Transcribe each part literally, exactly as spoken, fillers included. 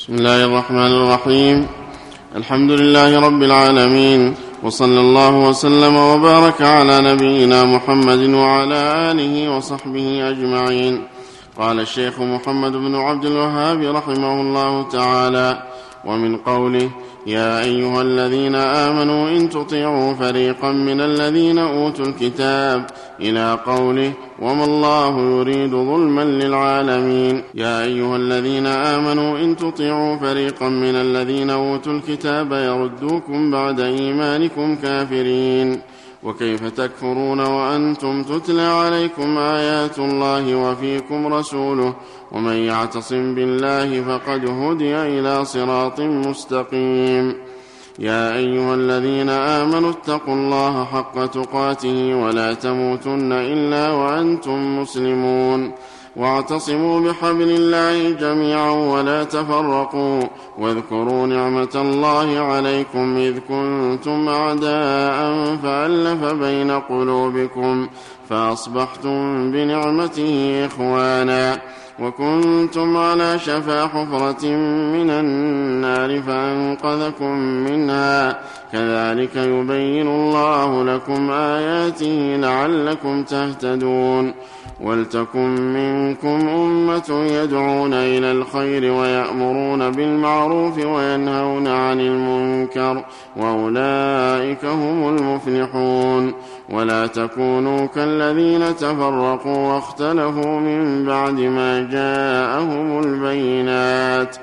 بسم الله الرحمن الرحيم. الحمد لله رب العالمين، وصلى الله وسلم وبارك على نبينا محمد وعلى آله وصحبه أجمعين. قال الشيخ محمد بن عبد الوهاب رحمه الله تعالى: ومن قوله: يا أيها الذين آمنوا إن تطيعوا فريقا من الذين أوتوا الكتاب، إلى قوله: وما الله يريد ظلما للعالمين. يا أيها الذين آمنوا إن تطيعوا فريقا من الذين أوتوا الكتاب يردوكم بعد إيمانكم كافرين. وكيف تكفرون وأنتم تتلى عليكم آيات الله وفيكم رسوله، ومن يعتصم بالله فقد هدي إلى صراط مستقيم. يا أيها الذين آمنوا اتقوا الله حق تقاته ولا تموتن إلا وأنتم مسلمون، واعتصموا بحبل الله جميعا ولا تفرقوا، واذكروا نعمة الله عليكم إذ كنتم أعداء فألف بين قلوبكم فأصبحتم بنعمته إخوانا، وكنتم على شفا حفرة من النار فأنقذكم منها، كذلك يبين الله لكم آياته لعلكم تهتدون. ولتكن منكم أمة يدعون إلى الخير ويأمرون بالمعروف وينهون عن المنكر، وأولئك هم المفلحون. ولا تكونوا كالذين تفرقوا واختلفوا من بعد ما جاءهم البينات،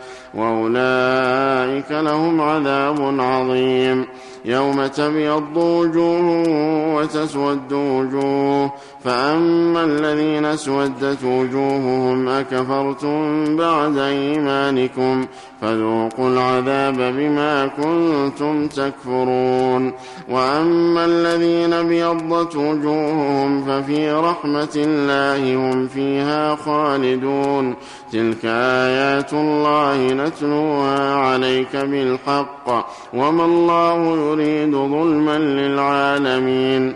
وأولئك لهم عذاب عظيم. يوم تبيض وجوه وتسود وجوه، فأما الذين اسودت وجوههم أكفرتم بعد إيمانكم فذوقوا العذاب بما كنتم تكفرون. وأما الذين ابيضت وجوههم ففي رحمة الله هم فيها خالدون. تلك آيات الله نتلوها عليك بالحق، وما الله يريد ظلما للعالمين.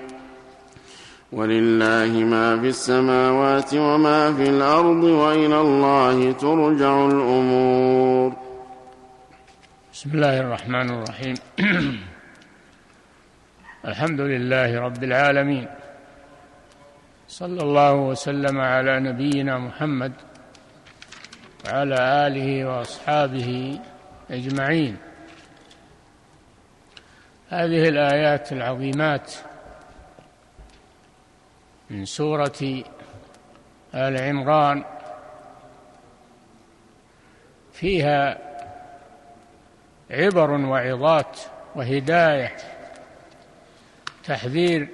ولله ما في السماوات وما في الأرض، وإلى الله ترجع الأمور. بسم الله الرحمن الرحيم. الحمد لله رب العالمين، صلى الله وسلم على نبينا محمد وعلى آله وأصحابه أجمعين. هذه الآيات العظيمات من سورة آل عمران فيها عبر وعظات وهداية، تحذير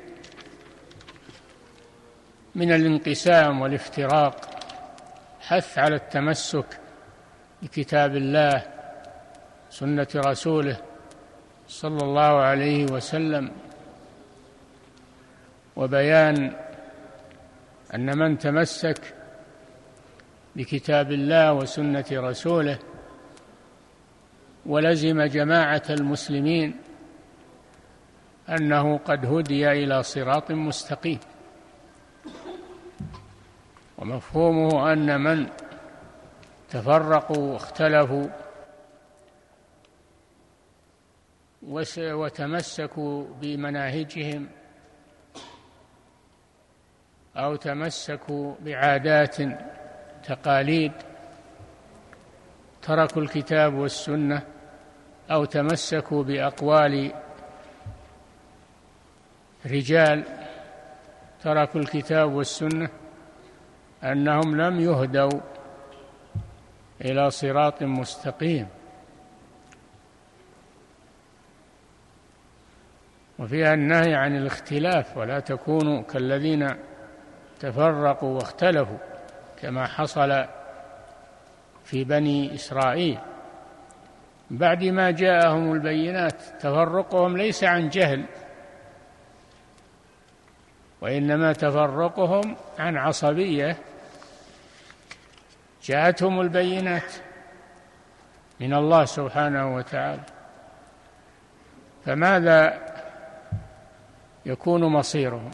من الانقسام والافتراق، حث على التمسك بكتاب الله سنة رسوله صلى الله عليه وسلم، وبيان أن من تمسك بكتاب الله وسنة رسوله ولزم جماعة المسلمين أنه قد هدي إلى صراط مستقيم. ومفهومه أن من تفرقوا واختلفوا وتمسكوا بمناهجهم أو تمسكوا بعادات تقاليد، تركوا الكتاب والسنة، أو تمسكوا بأقوال رجال تركوا الكتاب والسنة، أنهم لم يهدوا إلى صراط مستقيم. وفيها النهي عن الاختلاف: ولا تكونوا كالذين تفرقوا واختلفوا، كما حصل في بني إسرائيل بعد ما جاءهم البينات. تفرقهم ليس عن جهل، وإنما تفرقهم عن عصبية، جاءتهم البينات من الله سبحانه وتعالى. فماذا يكون مصيرهم؟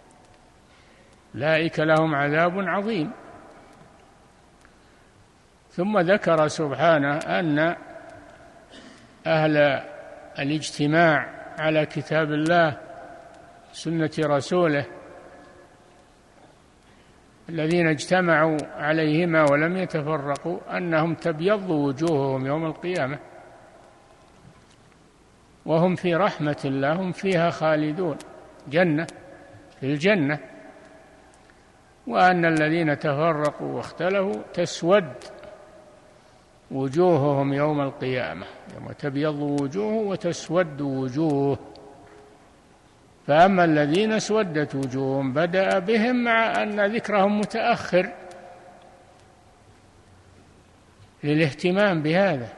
أولئك لهم عذاب عظيم. ثم ذكر سبحانه أن أهل الاجتماع على كتاب الله سنة رسوله الذين اجتمعوا عليهما ولم يتفرقوا أنهم تبيض وجوههم يوم القيامة وهم في رحمة الله، هم فيها خالدون، جنة في الجنة. وأن الذين تفرقوا واختلفوا تسود وجوههم يوم القيامة، يوم تبيض وجوه وتسود وجوه. فأما الذين اسودت وجوههم بدأ بهم مع أن ذكرهم متأخر للاهتمام بهذا.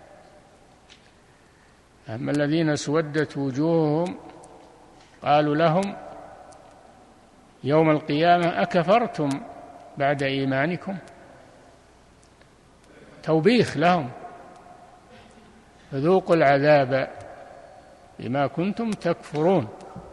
أما الذين اسودت وجوههم قالوا لهم يوم القيامة أكفرتم بعد إيمانكم، توبيخ لهم، فذوقوا العذاب بما كنتم تكفرون.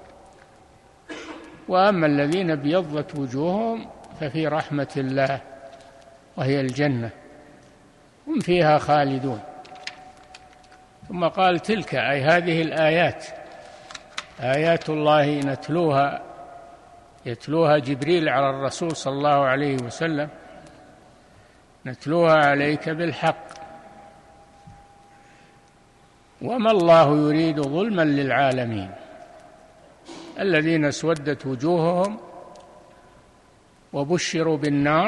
وأما الذين ابيضت وجوههم ففي رحمة الله وهي الجنة، هم فيها خالدون. ثم قال تلك أي هذه الآيات آيات الله نتلوها يتلوها جبريل على الرسول صلى الله عليه وسلم، نتلوها عليك بالحق وما الله يريد ظلما للعالمين. الذين اسودت وجوههم وبشروا بالنار،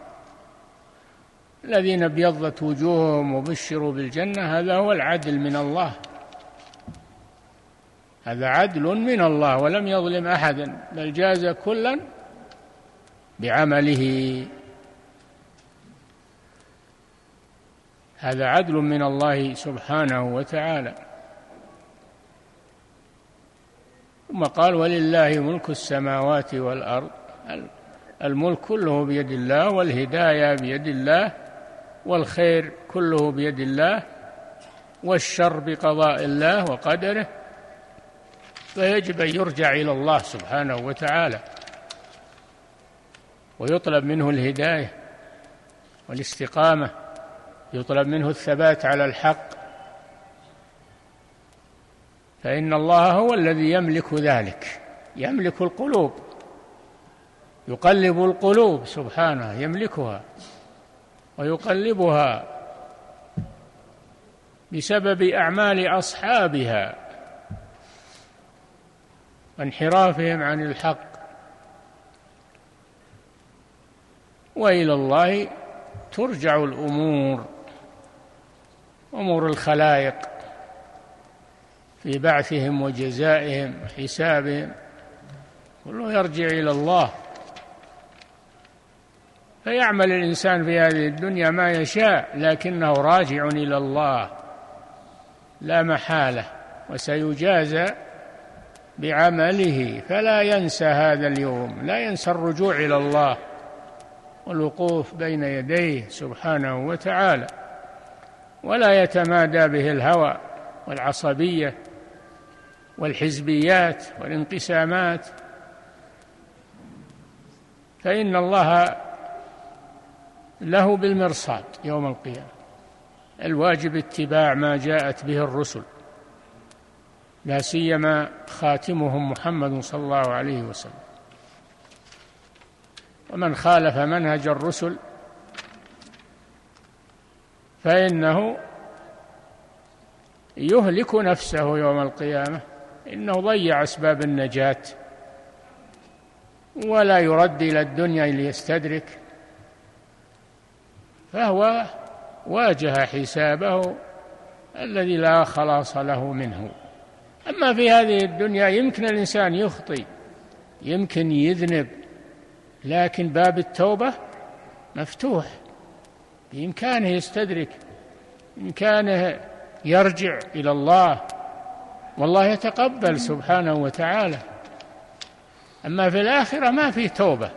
الذين ابيضت وجوههم وبشروا بالجنة، هذا هو العدل من الله، هذا عدل من الله ولم يظلم أحدا بل جاز كلا بعمله. هذا عدل من الله سبحانه وتعالى. ثم قال ولله ملك السماوات والأرض، الملك كله بيد الله، والهداية بيد الله، والخير كله بيد الله، والشر بقضاء الله وقدره، فيجب أن يرجع إلى الله سبحانه وتعالى ويطلب منه الهداية والاستقامة، يطلب منه الثبات على الحق، فإن الله هو الذي يملك ذلك، يملك القلوب، يقلب القلوب سبحانه، يملكها ويقلبها بسبب أعمال أصحابها وانحرافهم عن الحق. وإلى الله ترجع الأمور، أمور الخلائق في بعثهم وجزائهم وحسابهم، كله يرجع إلى الله. فيعمل الإنسان في هذه الدنيا ما يشاء، لكنه راجع إلى الله لا محالة، وسيجازى بعمله. فلا ينسى هذا اليوم، لا ينسى الرجوع إلى الله والوقوف بين يديه سبحانه وتعالى، ولا يتمادى به الهوى والعصبية والحزبيات والانقسامات، فإن الله له بالمرصاد يوم القيامة. الواجب اتباع ما جاءت به الرسل، لا سيما خاتمهم محمد صلى الله عليه وسلم. ومن خالف منهج الرسل فإنه يهلك نفسه يوم القيامة، إنه ضيع أسباب النجاة ولا يرد إلى الدنيا ليستدرك، فهو واجه حسابه الذي لا خلاص له منه. أما في هذه الدنيا يمكن الإنسان يخطئ، يمكن يذنب، لكن باب التوبة مفتوح، بإمكانه يستدرك، بإمكانه يرجع إلى الله، والله يتقبل سبحانه وتعالى. أما في الآخرة ما في توبة،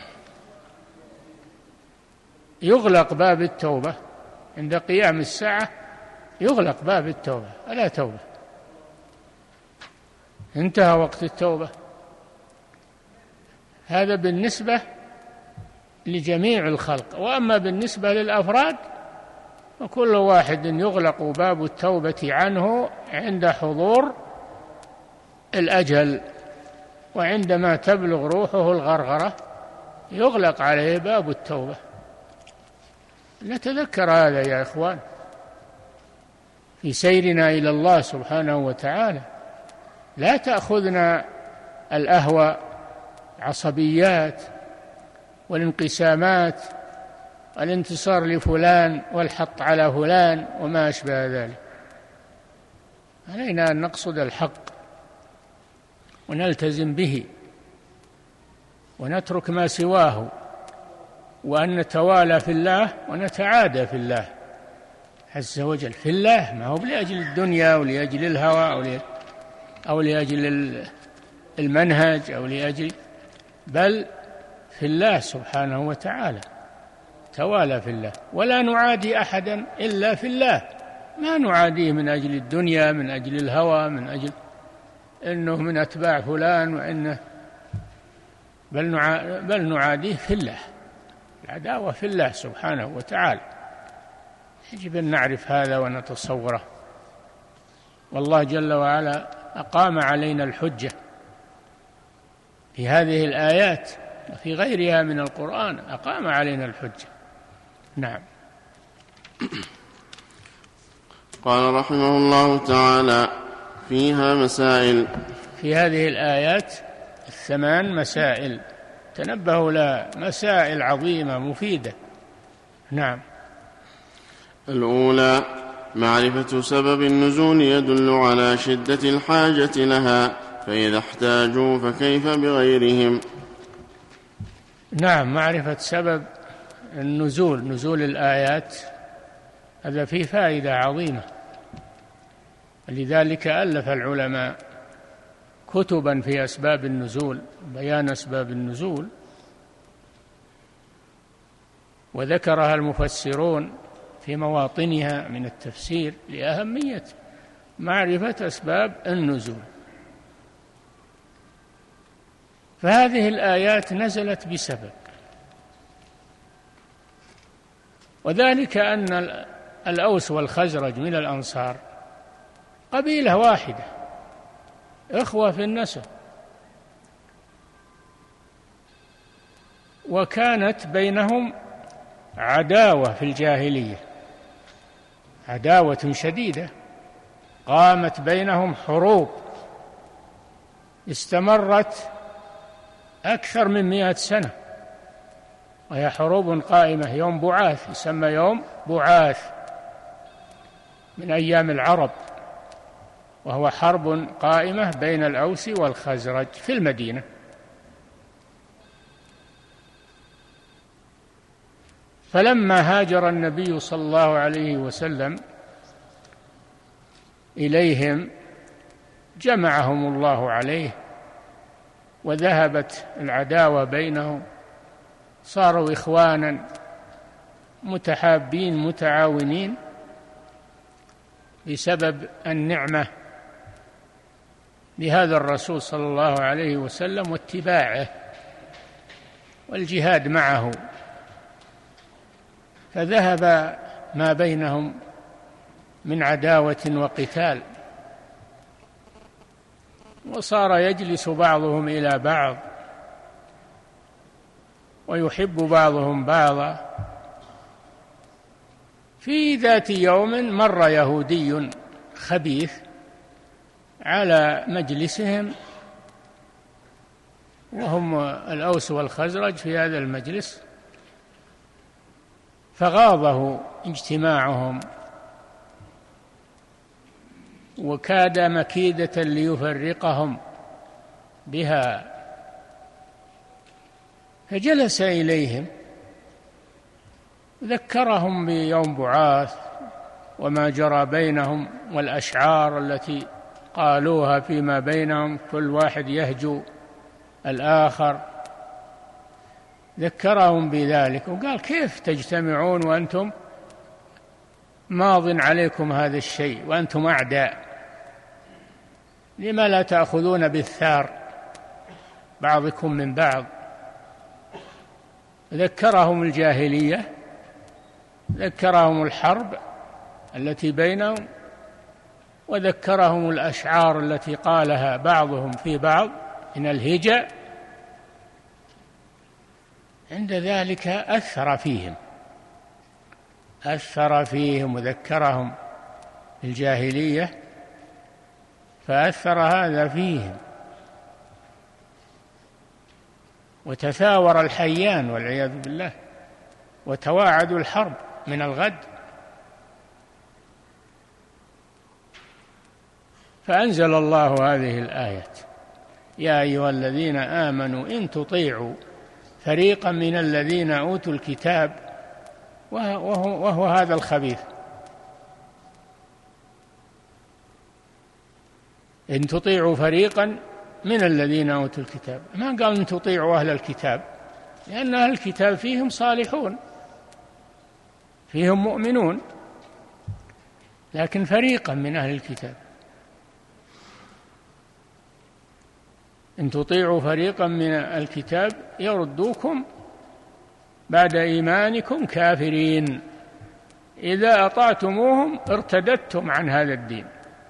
يغلق باب التوبة عند قيام الساعة، يغلق باب التوبة، ولا توبة، انتهى وقت التوبة. هذا بالنسبة لجميع الخلق. وأما بالنسبة للأفراد وكل واحد يغلق باب التوبة عنه عند حضور الأجل، وعندما تبلغ روحه الغرغرة يغلق عليه باب التوبة. نتذكر هذا يا إخوان في سيرنا إلى الله سبحانه وتعالى. لا تأخذنا الأهوى، عصبيات والانقسامات، الانتصار لفلان والحط على فلان وما أشبه ذلك. علينا أن نقصد الحق ونلتزم به ونترك ما سواه، وأن نتوالى في الله ونتعادى في الله عز وجل، في الله، ما هو لأجل الدنيا أو لأجل الهوى أو لأجل المنهج أو لأجل، بل في الله سبحانه وتعالى. توالى في الله، ولا نعادي أحدا إلا في الله. ما نعاديه من أجل الدنيا، من أجل الهوى، من أجل إنه من أتباع فلان وإنه، بل بل نعاديه في الله. العداوة في الله سبحانه وتعالى. يجب أن نعرف هذا ونتصوره. والله جل وعلا أقام علينا الحجة في هذه الآيات وفي غيرها من القرآن، أقام علينا الحجة. نعم. قال رحمه الله تعالى: فيها مسائل. في هذه الآيات الثمان مسائل، تنبهوا لها، مسائل عظيمة مفيدة. نعم. الأولى: معرفة سبب النزول يدل على شدة الحاجة لها، فإذا احتاجوا فكيف بغيرهم. نعم، معرفة سبب النزول، نزول الآيات، هذا فيه فائدة عظيمة. لذلك ألف العلماء كتبا في أسباب النزول، بيان أسباب النزول، وذكرها المفسرون في مواطنها من التفسير لأهمية معرفة أسباب النزول. فهذه الآيات نزلت بسبب، وذلك أن الأوس والخزرج من الأنصار قبيلة واحدة، إخوة في النسب، وكانت بينهم عداوة في الجاهلية، عداوة شديدة، قامت بينهم حروب استمرت أكثر من مئة سنة، وهي حروب قائمة. يوم بعاث، يسمى يوم بعاث من أيام العرب، وهو حرب قائمة بين الأوس والخزرج في المدينة. فلما هاجر النبي صلى الله عليه وسلم إليهم جمعهم الله عليه، وذهبت العداوة بينهم، صاروا إخوانا متحابين متعاونين بسبب النعمة بهذا الرسول صلى الله عليه وسلم واتباعه والجهاد معه، فذهب ما بينهم من عداوة وقتال، وصار يجلس بعضهم إلى بعض ويحب بعضهم بعضا. في ذات يوم مر يهودي خبيث على مجلسهم، وهم الأوس والخزرج في هذا المجلس، فغاضه اجتماعهم، وكاد مكيدة ليفرقهم بها، فجلس إليهم ذكرهم بيوم بعاث وما جرى بينهم والأشعار التي قالوها فيما بينهم، كل واحد يهجو الآخر، ذكرهم بذلك وقال: كيف تجتمعون وأنتم ماض عليكم هذا الشيء وأنتم أعداء؟ لما لا تأخذون بالثار بعضكم من بعض؟ ذكرهم الجاهلية ذكرهم الحرب التي بينهم، وذكرهم الأشعار التي قالها بعضهم في بعض من الهجاء. عند ذلك أثر فيهم أثر فيهم وذكرهم الجاهلية، فأثر هذا فيهم، وتثاور الحيان والعياذ بالله، وتواعدوا الحرب من الغد. فأنزل الله هذه الآيات: يا أيها الذين آمنوا إن تطيعوا فريقا من الذين أوتوا الكتاب، وهو, وهو هذا الخبيث، إن تطيعوا فريقا من الذين أوتوا الكتاب، ما قال إن تطيعوا أهل الكتاب، لأن أهل الكتاب فيهم صالحون فيهم مؤمنون، لكن فريقا من أهل الكتاب. إن تطيعوا فريقا من الكتاب يردوكم بعد إيمانكم كافرين، إذا أطعتموهم ارتدتم عن هذا الدين،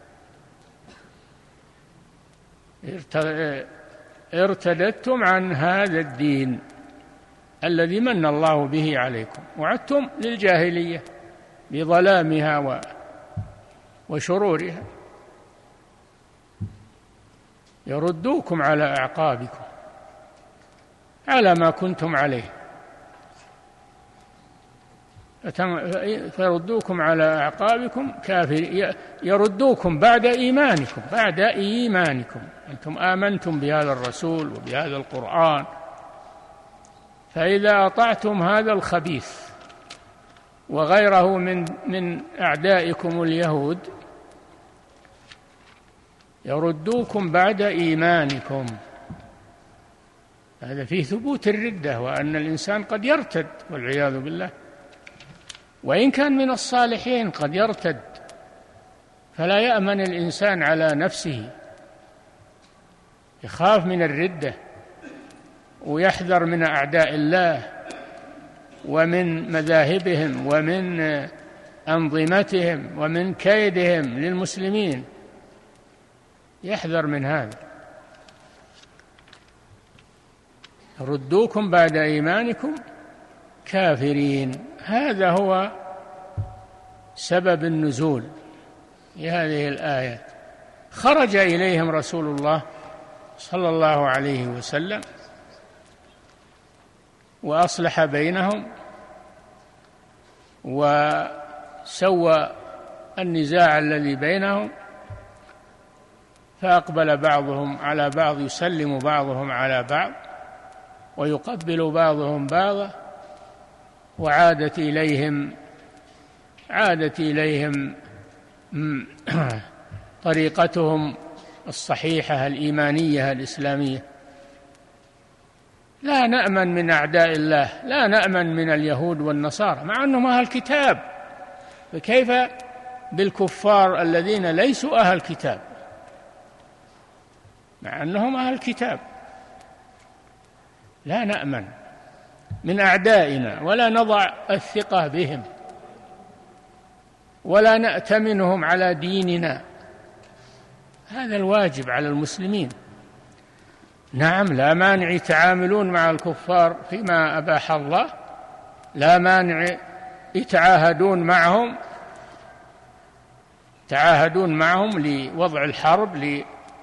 ارتدتم عن هذا الدين الذي من الله به عليكم، وعدتم للجاهلية بظلامها وشرورها، يردوكم على أعقابكم على ما كنتم عليه، فيردوكم على أعقابكم كافر، يردوكم بعد إيمانكم بعد إيمانكم أنتم آمنتم بهذا الرسول وبهذا القرآن، فإذا أطعتم هذا الخبيث وغيره من من أعدائكم اليهود يردوكم بعد إيمانكم. هذا فيه ثبوت الردة، وأن الإنسان قد يرتد والعياذ بالله، وإن كان من الصالحين قد يرتد، فلا يأمن الإنسان على نفسه، يخاف من الردة ويحذر من أعداء الله ومن مذاهبهم ومن أنظمتهم ومن كيدهم للمسلمين، يحذر من هذا. ردوكم بعد إيمانكم كافرين، هذا هو سبب النزول لهذه الآيات. خرج إليهم رسول الله صلى الله عليه وسلم وأصلح بينهم وسوى النزاع الذي بينهم، فأقبل بعضهم على بعض، يسلم بعضهم على بعض ويقبل بعضهم بعضا، وعادت إليهم عادت إليهم طريقتهم الصحيحة الإيمانية الإسلامية. لا نأمن من أعداء الله، لا نأمن من اليهود والنصارى مع أنهم أهل كتاب، فكيف بالكفار الذين ليسوا أهل كتاب مع أنهم أهل كتاب؟ لا نأمن من أعدائنا ولا نضع الثقة بهم ولا نأتمنهم على ديننا. هذا الواجب على المسلمين. نعم، لا مانع يتعاملون مع الكفار فيما أباح الله، لا مانع يتعاهدون معهم تعاهدون معهم لوضع الحرب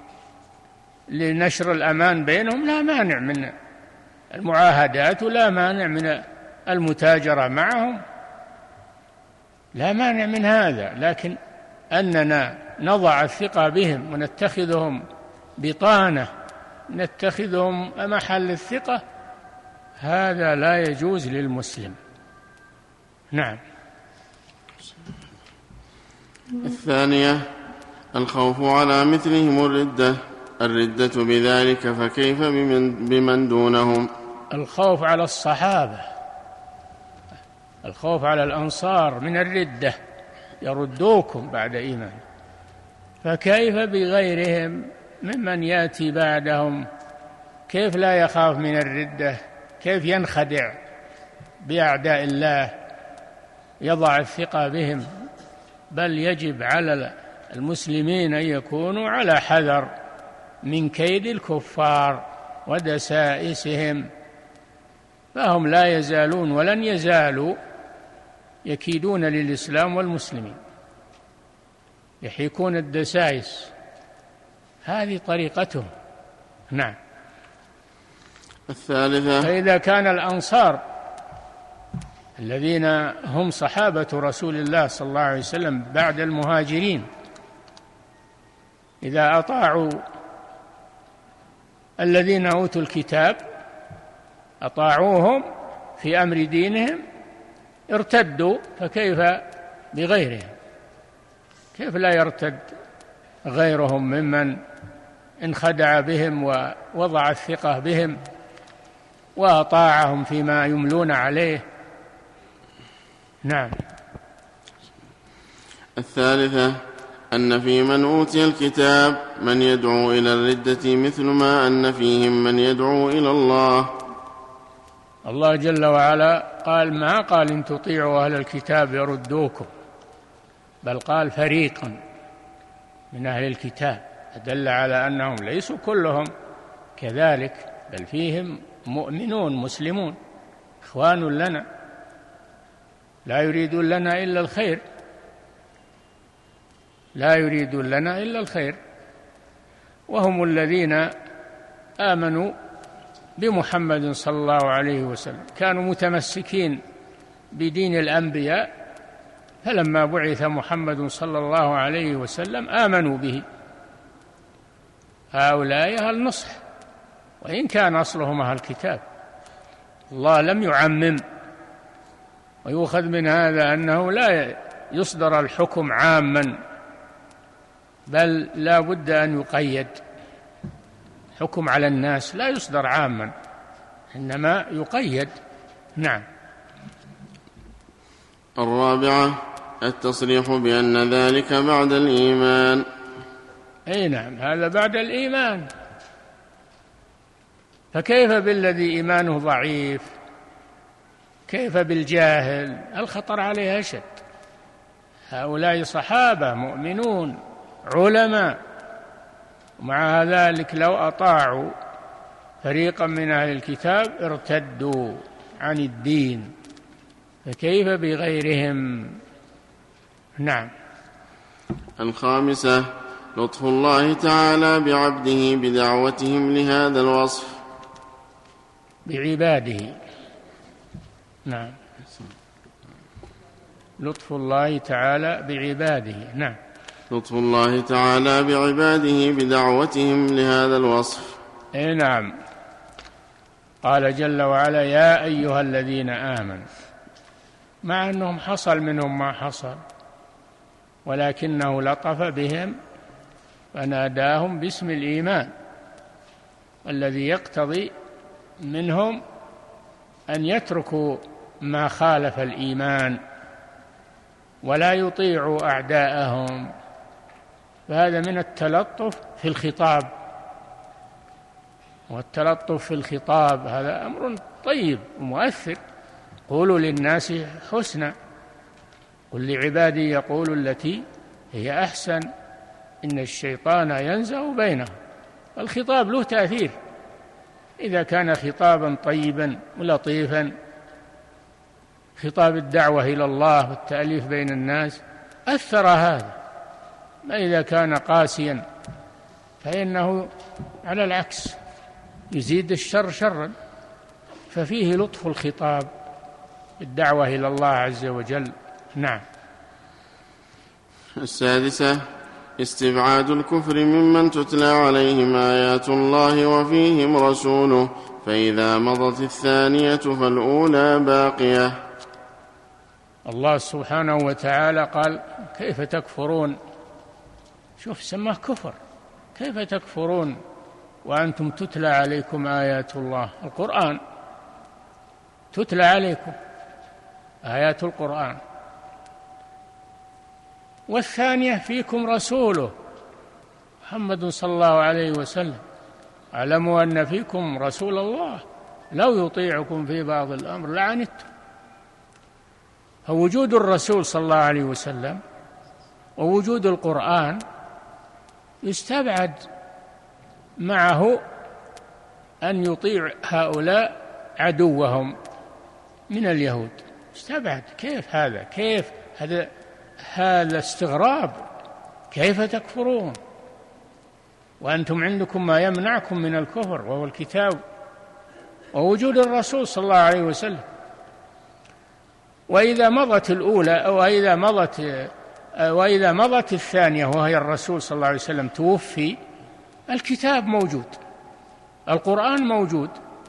لنشر الأمان بينهم، لا مانع من المعاهدات ولا مانع من المتاجرة معهم، لا مانع من هذا، لكن أننا نضع الثقة بهم ونتخذهم بطانة، نتخذهم محل الثقة، هذا لا يجوز للمسلم. نعم. الثانية الخوف على مثلهم الردة الردة بذلك، فكيف بمن, بمن دونهم؟ الخوف على الصحابة، الخوف على الأنصار من الردة، يردوكم بعد إيمان، فكيف بغيرهم ممن يأتي بعدهم؟ كيف لا يخاف من الردة؟ كيف ينخدع بأعداء الله؟ يضع الثقة بهم، بل يجب على المسلمين أن يكونوا على حذر من كيد الكفار ودسائسهم، فهم لا يزالون ولن يزالوا يكيدون للإسلام والمسلمين، يحيكون الدسائس، هذه طريقتهم. نعم. الثالثة: فإذا كان الأنصار الذين هم صحابة رسول الله صلى الله عليه وسلم بعد المهاجرين إذا أطاعوا الذين أوتوا الكتاب، أطاعوهم في أمر دينهم، ارتدوا، فكيف بغيرهم؟ كيف لا يرتد غيرهم ممن انخدع بهم ووضع الثقة بهم وأطاعهم فيما يملون عليه؟ نعم. الثالثة: أن في من أوتي الكتاب من يدعو إلى الردة مثل ما أن فيهم من يدعو إلى الله. الله جل وعلا قال ما قال إن تطيعوا أهل الكتاب يردوكم، بل قال فريقا من أهل الكتاب، دل على أنهم ليسوا كلهم كذلك، بل فيهم مؤمنون مسلمون إخوان لنا لا يريدون لنا إلا الخير، لا يريدون لنا إلا الخير، وهم الذين آمنوا بمحمد صلى الله عليه وسلم، كانوا متمسكين بدين الأنبياء، فلما بعث محمد صلى الله عليه وسلم آمنوا به. هؤلاء أهل نصح، وإن كان أصلهم أهل الكتاب. الله لم يعمم، ويؤخذ من هذا أنه لا يصدر الحكم عاما، بل لا بد أن يقيد. حكم على الناس لا يصدر عاما، إنما يقيد. نعم. الرابعة: التصريح بأن ذلك بعد الإيمان. أي نعم، هذا بعد الإيمان، فكيف بالذي إيمانه ضعيف؟ كيف بالجاهل؟ الخطر عليه أشد. هؤلاء صحابة مؤمنون علماء، ومع ذلك لو أطاعوا فريقا من أهل الكتاب ارتدوا عن الدين، فكيف بغيرهم؟ نعم. الخامسة: لطف الله تعالى بعبده بدعوتهم لهذا الوصف. بعباده. نعم. لطف الله تعالى بعباده. نعم. لطف الله تعالى بعباده بدعوتهم لهذا الوصف. اي نعم. قال جل وعلا يا أيها الذين آمنوا، مع أنهم حصل منهم ما حصل، ولكنه لطف بهم فناداهم باسم الإيمان الذي يقتضي منهم أن يتركوا ما خالف الإيمان ولا يطيعوا أعداءهم، فهذا من التلطف في الخطاب، والتلطف في الخطاب هذا أمر طيب ومؤثر. قولوا للناس حسنا، قل لعبادي يقولوا التي هي أحسن إن الشيطان ينزغ بينهم. الخطاب له تأثير، إذا كان خطابا طيبا ولطيفا، خطاب الدعوة إلى الله والتأليف بين الناس، أثر هذا. ما إذا كان قاسيا فإنه على العكس يزيد الشر شرا، ففيه لطف الخطاب الدعوة إلى الله عز وجل. نعم. السادسة: استبعاد الكفر ممن تتلى عليهم آيات الله وفيهم رسوله، فإذا مضت الثانية فالأولى باقية. الله سبحانه وتعالى قال كيف تكفرون، شوف سماه كفر، كيف تكفرون وأنتم تتلى عليكم آيات الله، القرآن تتلى عليكم آيات القرآن، والثانية فيكم رسوله محمد صلى الله عليه وسلم، اعلموا أن فيكم رسول الله لو يطيعكم في بعض الأمر لعنتم. فوجود الرسول صلى الله عليه وسلم ووجود القرآن يستبعد معه أن يطيع هؤلاء عدوهم من اليهود. استبعد. كيف هذا؟ كيف هذا؟ هذا استغراب. كيف تكفرون وأنتم عندكم ما يمنعكم من الكفر وهو الكتاب ووجود الرسول صلى الله عليه وسلم. وإذا مضت الأولى أو إذا مضت وإذا مضت الثانية وهي الرسول صلى الله عليه وسلم توفي، الكتاب موجود، القرآن موجود.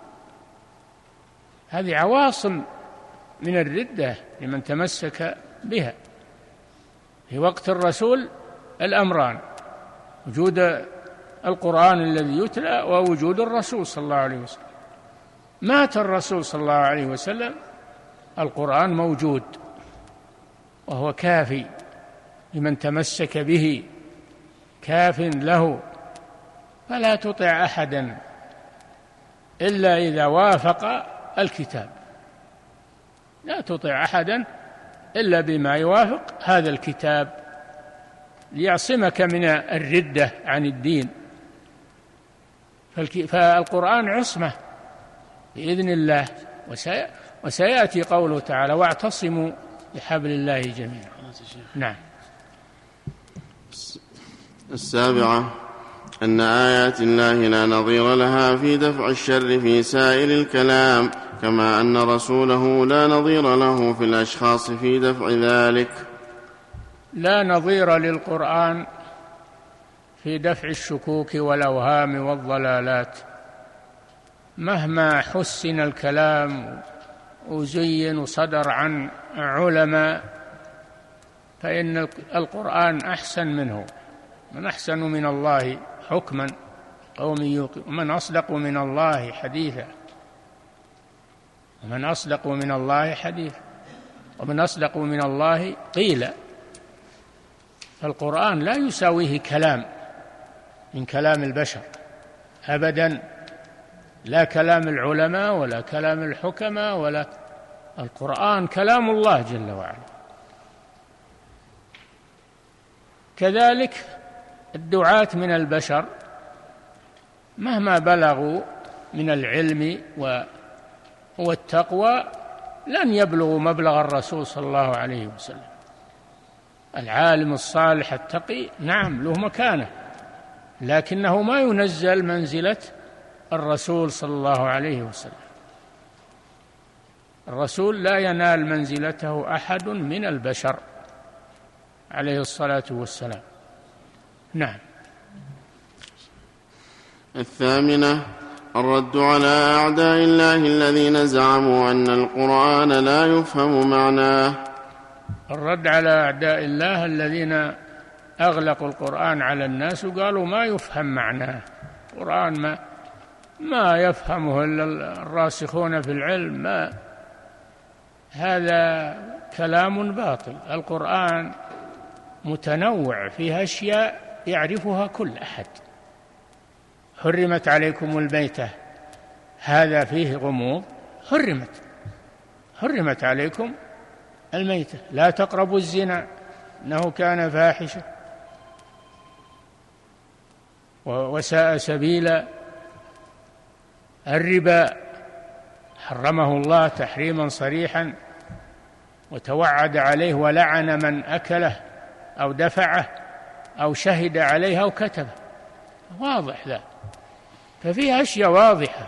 هذه عواصم من الردة لمن تمسك بها. في وقت الرسول الأمران: وجود القرآن الذي يتلى ووجود الرسول صلى الله عليه وسلم. مات الرسول صلى الله عليه وسلم، القرآن موجود وهو كافي لمن تمسك به، كاف له. فلا تطع أحدا إلا إذا وافق الكتاب، لا تطع أحدا إلا بما يوافق هذا الكتاب ليعصمك من الردة عن الدين. فالقرآن عصمة بإذن الله. وسيأتي قوله تعالى: واعتصموا بحبل الله جميعا. نعم. السابعة أن آيات الله لا نظير لها في دفع الشر في سائر الكلام، كما أن رسوله لا نظير له في الأشخاص في دفع ذلك. لا نظير للقرآن في دفع الشكوك والأوهام والضلالات. مهما حسن الكلام وزين وصدر عن علماء، فإن القرآن أحسن منه. من أحسن من الله حكما قوم يوقنون، ومن أصدق من الله حديثا ومن أصدق من الله حديثا ومن أصدق من الله قيلا. فالقرآن لا يساويه كلام من كلام البشر أبدا، لا كلام العلماء ولا كلام الحكماء، ولا القرآن كلام الله جل وعلا. كذلك الدعاة من البشر مهما بلغوا من العلم والتقوى لن يبلغوا مبلغ الرسول صلى الله عليه وسلم. العالم الصالح التقي نعم له مكانة، لكنه ما ينزل منزلة الرسول صلى الله عليه وسلم. الرسول لا ينال منزلته أحد من البشر عليه الصلاة والسلام. نعم. الثامنة الرد على أعداء الله الذين زعموا أن القرآن لا يفهم معناه. الرد على أعداء الله الذين أغلقوا القرآن على الناس وقالوا ما يفهم معناه. القرآن ما ما يفهمه إلا الراسخون في العلم. ما هذا كلام باطل. القرآن متنوع، فيها أشياء يعرفها كل أحد. حرمت عليكم الميتة، هذا فيه غموض. حرمت حرمت عليكم الميتة. لا تقربوا الزنا إنه كان فاحشة وساء سبيلا. الربا حرمه الله تحريما صريحا وتوعد عليه ولعن من أكله أو دفعه أو شهد عليه أو كتبه. واضح ذا. ففيها أشياء واضحة.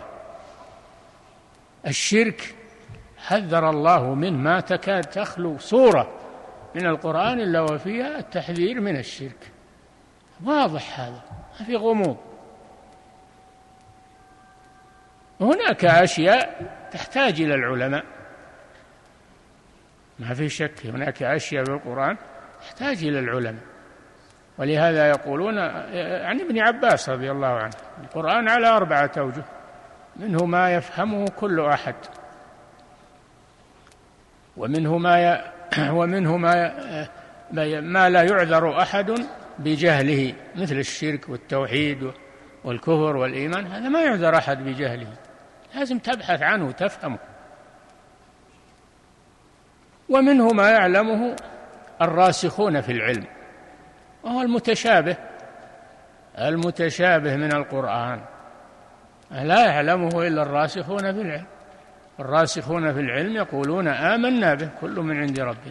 الشرك حذر الله منه، ما تكاد تخلو سورة من القرآن إلا وفيها التحذير من الشرك. واضح هذا، ما في غموض. هناك أشياء تحتاج إلى العلماء، ما في شك. هناك أشياء في القرآن تحتاج إلى العلماء. ولهذا يقولون عن ابن عباس رضي الله عنه: القرآن على أربعة أوجه، منه ما يفهمه كل أحد، ومنه ما ي... ومنه ما ي... ما لا يعذر أحد بجهله، مثل الشرك والتوحيد والكفر والإيمان. هذا ما يعذر أحد بجهله، لازم تبحث عنه وتفهمه. ومنه ما يعلمه الراسخون في العلم، وهو المتشابه المتشابه من القرآن لا يعلمه إلا الراسخون في العلم. الراسخون في العلم يقولون آمنا به كل من عند ربنا.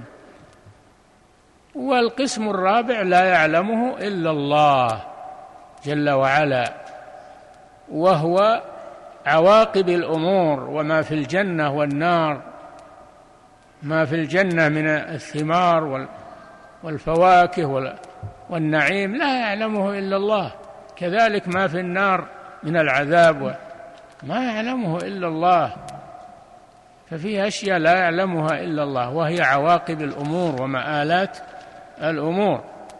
والقسم الرابع لا يعلمه إلا الله جل وعلا، وهو عواقب الأمور وما في الجنة والنار. ما في الجنة من الثمار والفواكه والنعيم لا يعلمه إلا الله، كذلك ما في النار من العذاب ما يعلمه إلا الله. ففي أشياء لا يعلمها إلا الله، وهي عواقب الأمور ومآلات الأمور.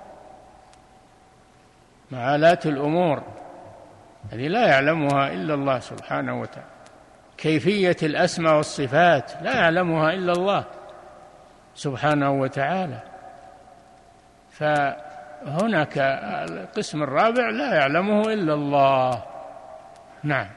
مآلات الأمور هذه لا يعلمها إلا الله سبحانه وتعالى. كيفية الأسماء والصفات لا يعلمها إلا الله سبحانه وتعالى. فهناك القسم الرابع لا يعلمه إلا الله. نعم.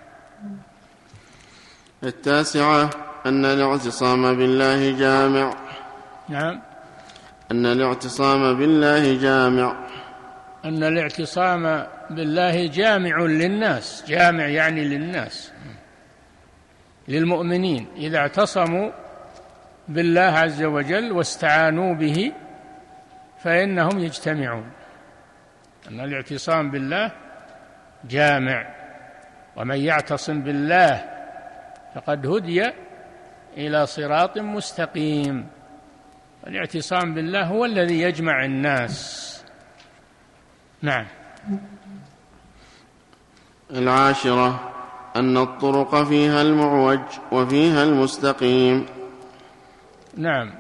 التاسعة أن الاعتصام بالله جامع. نعم. أن الاعتصام بالله جامع أن الاعتصام بالله جامع للناس، جامع يعني للناس، للمؤمنين إذا اعتصموا بالله عز وجل واستعانوا به فإنهم يجتمعون. أن الاعتصام بالله جامع، ومن يعتصم بالله فقد هدي إلى صراط مستقيم. الاعتصام بالله هو الذي يجمع الناس. نعم. العاشرة أن الطرق فيها المعوج وفيها المستقيم. نعم،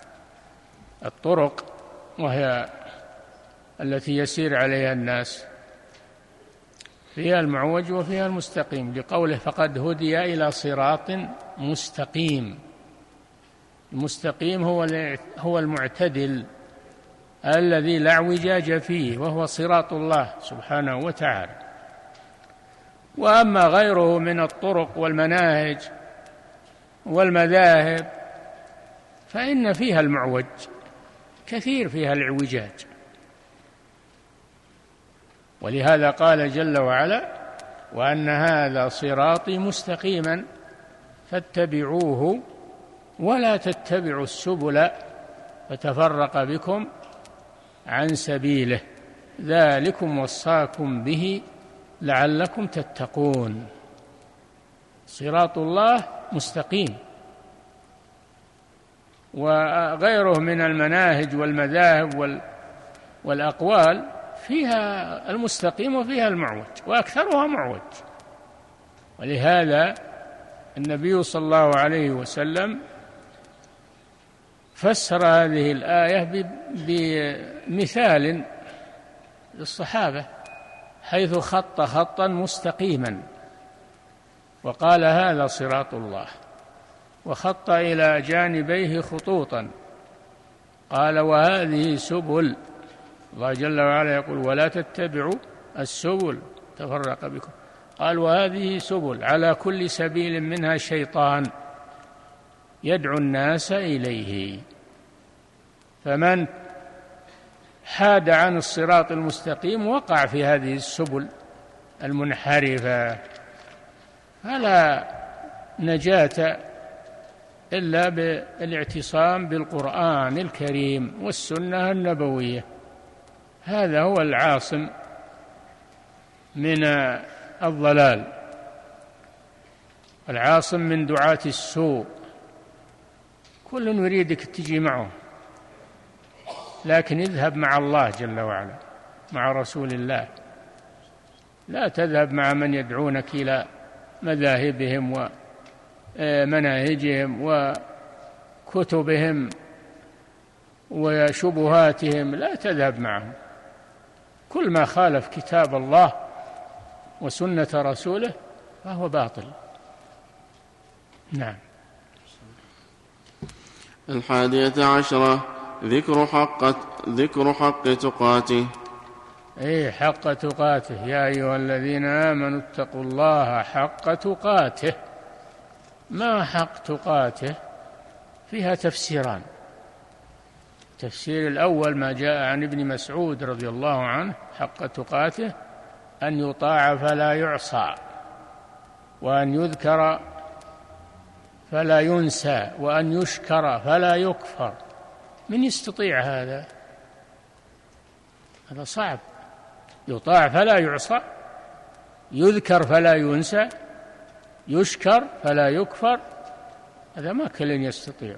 الطرق وهي التي يسير عليها الناس فيها المعوج وفيها المستقيم، لقوله فقد هدي إلى صراط مستقيم. المستقيم هو هو المعتدل الذي لا اعوجاج فيه، وهو صراط الله سبحانه وتعالى. وأما غيره من الطرق والمناهج والمذاهب فإن فيها المعوج، كثير فيها الاعوجاج. ولهذا قال جل وعلا وأن هذا صراطي مستقيما فاتبعوه ولا تتبعوا السبل فتفرق بكم عن سبيله ذلكم وصاكم به لعلكم تتقون. صراط الله مستقيم. وغيره من المناهج والمذاهب والأقوال فيها المستقيم وفيها المعوج، وأكثرها معوج. ولهذا النبي صلى الله عليه وسلم فسر هذه الآية بمثال للصحابة، حيث خط خطا مستقيما وقال هذا صراط الله، وخط إلى جانبيه خطوطا قال وهذه سبل. الله جل وعلا يقول ولا تتبعوا السبل تفرق بكم، قال وهذه سبل على كل سبيل منها شيطان يدعو الناس إليه. فمن حاد عن الصراط المستقيم وقع في هذه السبل المنحرفة، فلا نجاة إلا بالاعتصام بالقرآن الكريم والسنة النبوية. هذا هو العاصم من الضلال، العاصم من دعاة السوء. كل يريدك تجي معه، لكن اذهب مع الله جل وعلا، مع رسول الله. لا تذهب مع من يدعونك إلى مذاهبهم ومناهجهم وكتبهم وشبهاتهم، لا تذهب معهم. كل ما خالف كتاب الله وسنة رسوله فهو باطل. نعم. الحادية عشرة ذكر حق ذكر حق تقاته. أي حق تقاته، يا أيها الذين آمنوا اتقوا الله حق تقاته. ما حق تقاته؟ فيها تفسيران. التفسير الأول ما جاء عن ابن مسعود رضي الله عنه: حق تقاته أن يطاع فلا يعصى، وأن يذكر فلا ينسى، وأن يشكر فلا يكفر. من يستطيع هذا؟ هذا صعب. يطاع فلا يعصى، يذكر فلا ينسى، يشكر فلا يكفر، هذا ما كل يستطيع.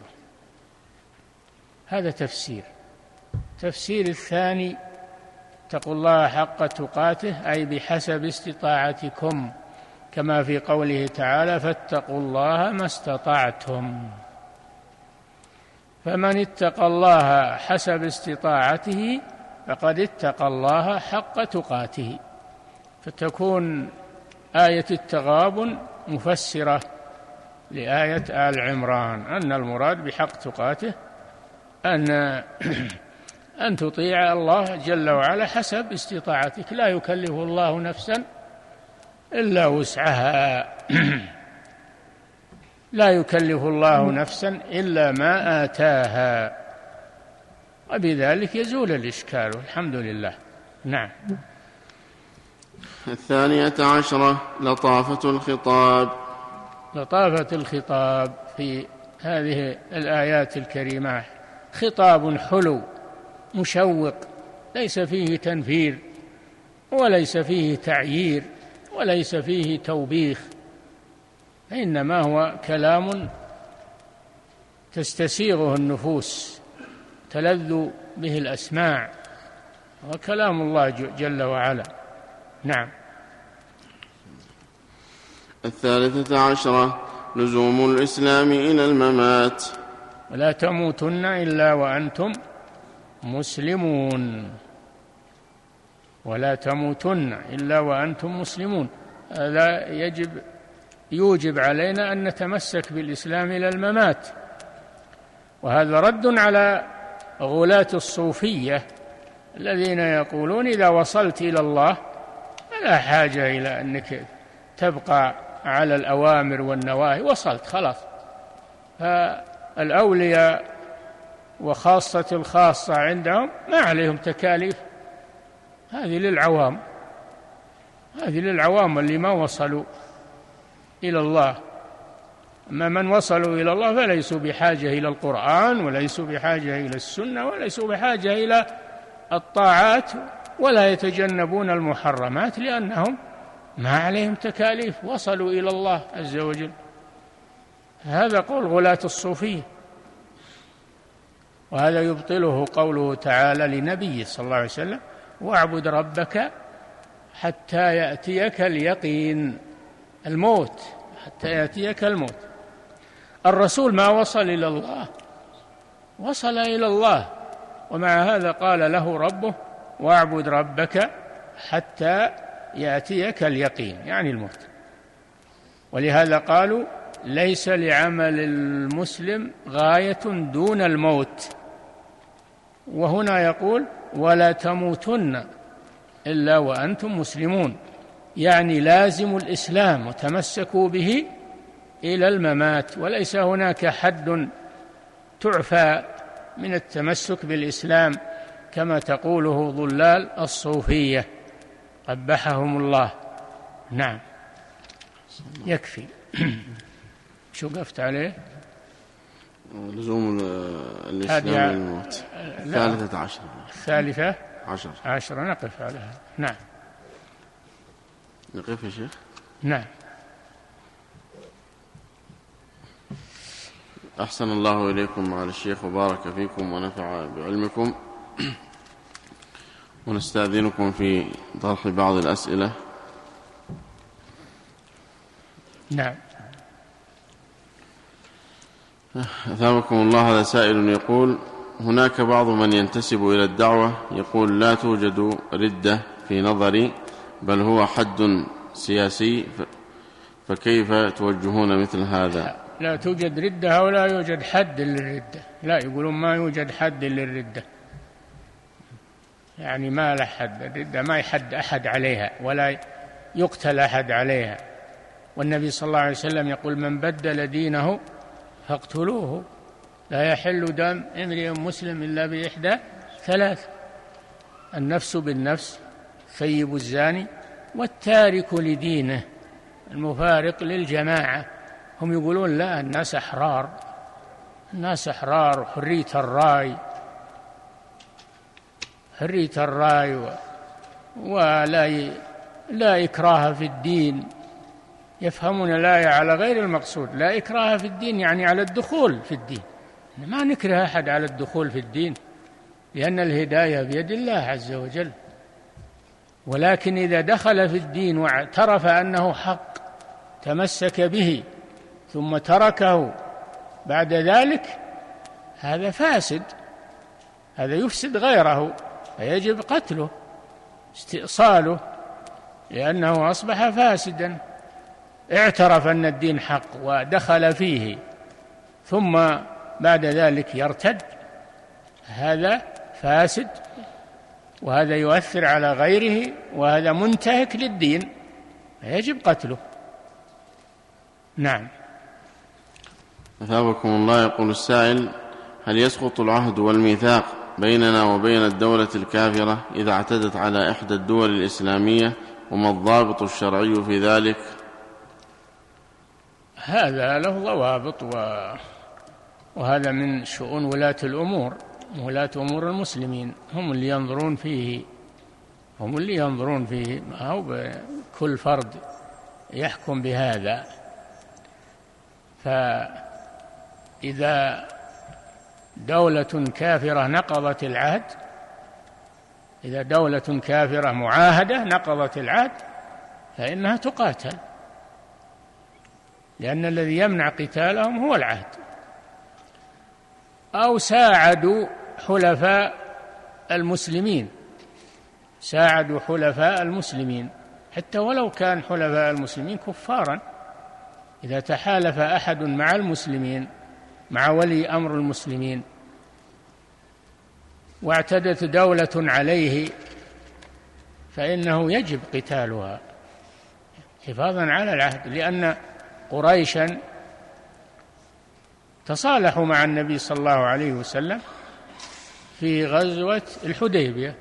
هذا تفسير. تفسير الثاني: اتقوا الله حق تقاته أي بحسب استطاعتكم، كما في قوله تعالى: فاتقوا الله ما استطعتم. فمن اتقى الله حسب استطاعته فقد اتقى الله حق تقاته. فتكون آية التغابن مفسرة لآية آل عمران، أن المراد بحق تقاته أن أن تطيع الله جل وعلا حسب استطاعتك، لا يكلف الله نفسا إلا وسعها لا يكلف الله نفسا إلا ما آتاها، وبذلك يزول الإشكال، والحمد لله. نعم. الثانية عشرة: لطافة الخطاب. لطافة الخطاب في هذه الآيات الكريمة خطاب حلو مشوق، ليس فيه تنفير، وليس فيه تعيير، وليس فيه توبيخ، إنما هو كلام تستسيغه النفوس، تلذ به الأسماع، وكلام الله جل وعلا. نعم. الثالثة عشرة: لزوم الإسلام إلى الممات. ولا تموتن إلا وأنتم مسلمون. ولا تموتن إلا وأنتم مسلمون. هذا يجب يوجب علينا أن نتمسك بالإسلام إلى الممات، وهذا رد على غلاة الصوفية الذين يقولون إذا وصلت إلى الله فلا حاجة إلى أنك تبقى على الأوامر والنواهي، وصلت خلاص. فالأولياء وخاصة الخاصة عندهم ما عليهم تكاليف، هذه للعوام، هذه للعوام اللي ما وصلوا إلى الله. أما من وصلوا إلى الله فليسوا بحاجة إلى القرآن، وليسوا بحاجة إلى السنة، وليسوا بحاجة إلى الطاعات، ولا يتجنبون المحرمات، لأنهم ما عليهم تكاليف، وصلوا إلى الله عز وجل. هذا قول غلاة الصوفية، وهذا يبطله قوله تعالى لنبيه صلى الله عليه وسلم: واعبد ربك حتى يأتيك اليقين، الموت، حتى يأتيك الموت. الرسول ما وصل إلى الله، وصل إلى الله، ومع هذا قال له ربه: واعبد ربك حتى يأتيك اليقين، يعني الموت. ولهذا قالوا: ليس لعمل المسلم غاية دون الموت. وهنا يقول: ولا تموتن إلا وأنتم مسلمون، يعني لازموا الإسلام وتمسكوا به إلى الممات، وليس هناك حد تعفى من التمسك بالإسلام كما تقوله ضلال الصوفية قبحهم الله. نعم. يكفي. شو وقفت عليه؟ لزوم الإسلام للموت. الثالثة عشر. الثالثة عشر عشر نقف عليها. نعم. نقف يا شيخ. نعم. أحسن الله إليكم معالي الشيخ، وبارك فيكم ونفع بعلمكم. ونستأذنكم في طرح بعض الأسئلة. نعم. أثابكم الله. هذا سائل يقول: هناك بعض من ينتسب إلى الدعوة يقول لا توجد ردة في نظري، بل هو حد سياسي، فكيف توجهون مثل هذا؟ لا توجد ردة ولا يوجد حد للردة، لا، يقولون ما يوجد حد للردة، يعني ما له حد. الردة ما يحد أحد عليها ولا يقتل أحد عليها، والنبي صلى الله عليه وسلم يقول: من بدل دينه فاقتلوه. لا يحل دم امرئ مسلم إلا بإحدى ثلاث: النفس بالنفس، ثيب الزاني، والتارك لدينه المفارق للجماعة. هم يقولون لا، الناس أحرار، الناس أحرار، حرية الرأي، حرية الرأي، ولا ي... لا إكراه في الدين. يفهمون الآية على غير المقصود. لا إكراه في الدين يعني على الدخول في الدين، ما نكره أحد على الدخول في الدين، لأن الهداية بيد الله عز وجل. ولكن إذا دخل في الدين واعترف أنه حق، تمسك به ثم تركه بعد ذلك، هذا فاسد، هذا يفسد غيره، فيجب قتله، استئصاله، لأنه أصبح فاسدا. اعترف أن الدين حق ودخل فيه ثم بعد ذلك يرتد، هذا فاسد، وهذا يؤثر على غيره، وهذا منتهك للدين، فيجب قتله. نعم. أثابكم الله. يقول السائل: هل يسقط العهد والميثاق بيننا وبين الدولة الكافرة إذا اعتدت على إحدى الدول الإسلامية؟ وما الضابط الشرعي في ذلك؟ هذا له ضوابط، و... وهذا من شؤون ولاة الأمور، ولاة أمور المسلمين هم اللي ينظرون فيه، هم اللي ينظرون فيه، ما هو كل فرد يحكم بهذا. فإذا دولة كافرة نقضت العهد، إذا دولة كافرة معاهدة نقضت العهد، فإنها تقاتل، لأن الذي يمنع قتالهم هو العهد. أو ساعدوا حلفاء المسلمين، ساعدوا حلفاء المسلمين حتى ولو كان حلفاء المسلمين كفارا. إذا تحالف أحد مع المسلمين، مع ولي أمر المسلمين، واعتدت دولة عليه، فإنه يجب قتالها حفاظا على العهد، لأن قريشا تصالحوا مع النبي صلى الله عليه وسلم في غزوة الحديبية.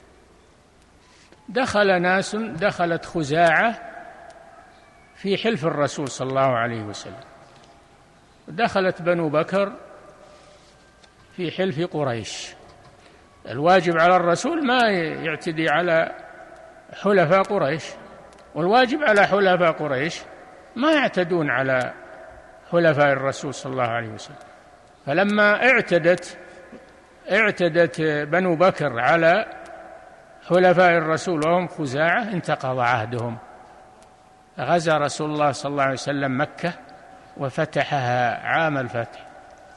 دخل ناس، دخلت خزاعة في حلف الرسول صلى الله عليه وسلم، دخلت بنو بكر في حلف قريش. الواجب على الرسول ما يعتدي على حلفاء قريش، والواجب على حلفاء قريش ما يعتدون على حلفاء الرسول صلى الله عليه وسلم. فلما اعتدت اعتدت بنو بكر على حلفاء الرسول وهم خزاعة، انتقض عهدهم. غزا رسول الله صلى الله عليه وسلم مكة وفتحها عام الفتح،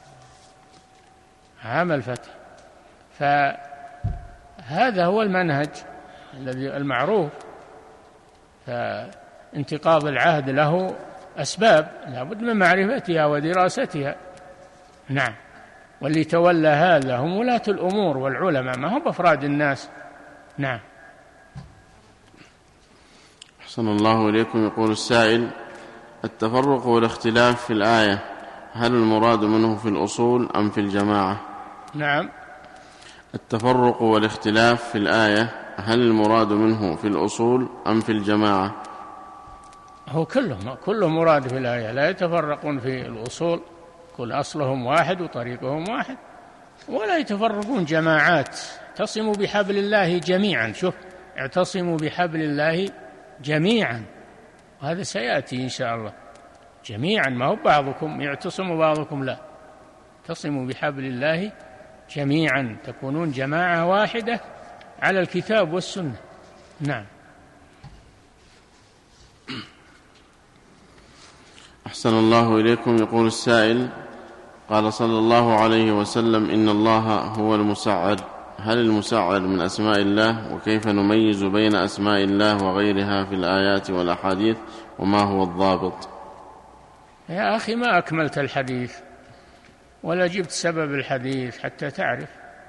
عام الفتح. فهذا هو المنهج الذي المعروف. فانتقاض العهد له أسباب لا بد من معرفتها ودراستها. نعم. واللي تولى هذا هم ولاة الأمور والعلماء، ما هم بأفراد الناس. نعم. أحسن الله إليكم. يقول السائل: التفرق والاختلاف في الآية هل المراد منه في الأصول أم في الجماعة؟ نعم. التفرق والاختلاف في الآية هل المراد منه في الأصول أم في الجماعة؟ هو كله كله مراد في الآية، لا يتفرقون في الأصول، كل أصلهم واحد وطريقهم واحد، ولا يتفرقون جماعات. اعتصموا بحبل الله جميعا، شوف، اعتصموا بحبل الله جميعا، وهذا سيأتي إن شاء الله. جميعا، ما هو بعضكم يعتصم بعضكم، لا، اعتصموا بحبل الله جميعا، تكونون جماعة واحدة على الكتاب والسنة. نعم. أحسن الله إليكم. يقول السائل: قال صلى الله عليه وسلم: إن الله هو المسعر، هل المسعر من أسماء الله؟ وكيف نميز بين أسماء الله وغيرها في الآيات والأحاديث؟ وما هو الضابط؟ يا أخي، ما أكملت الحديث ولا جبت سبب الحديث حتى تعرف.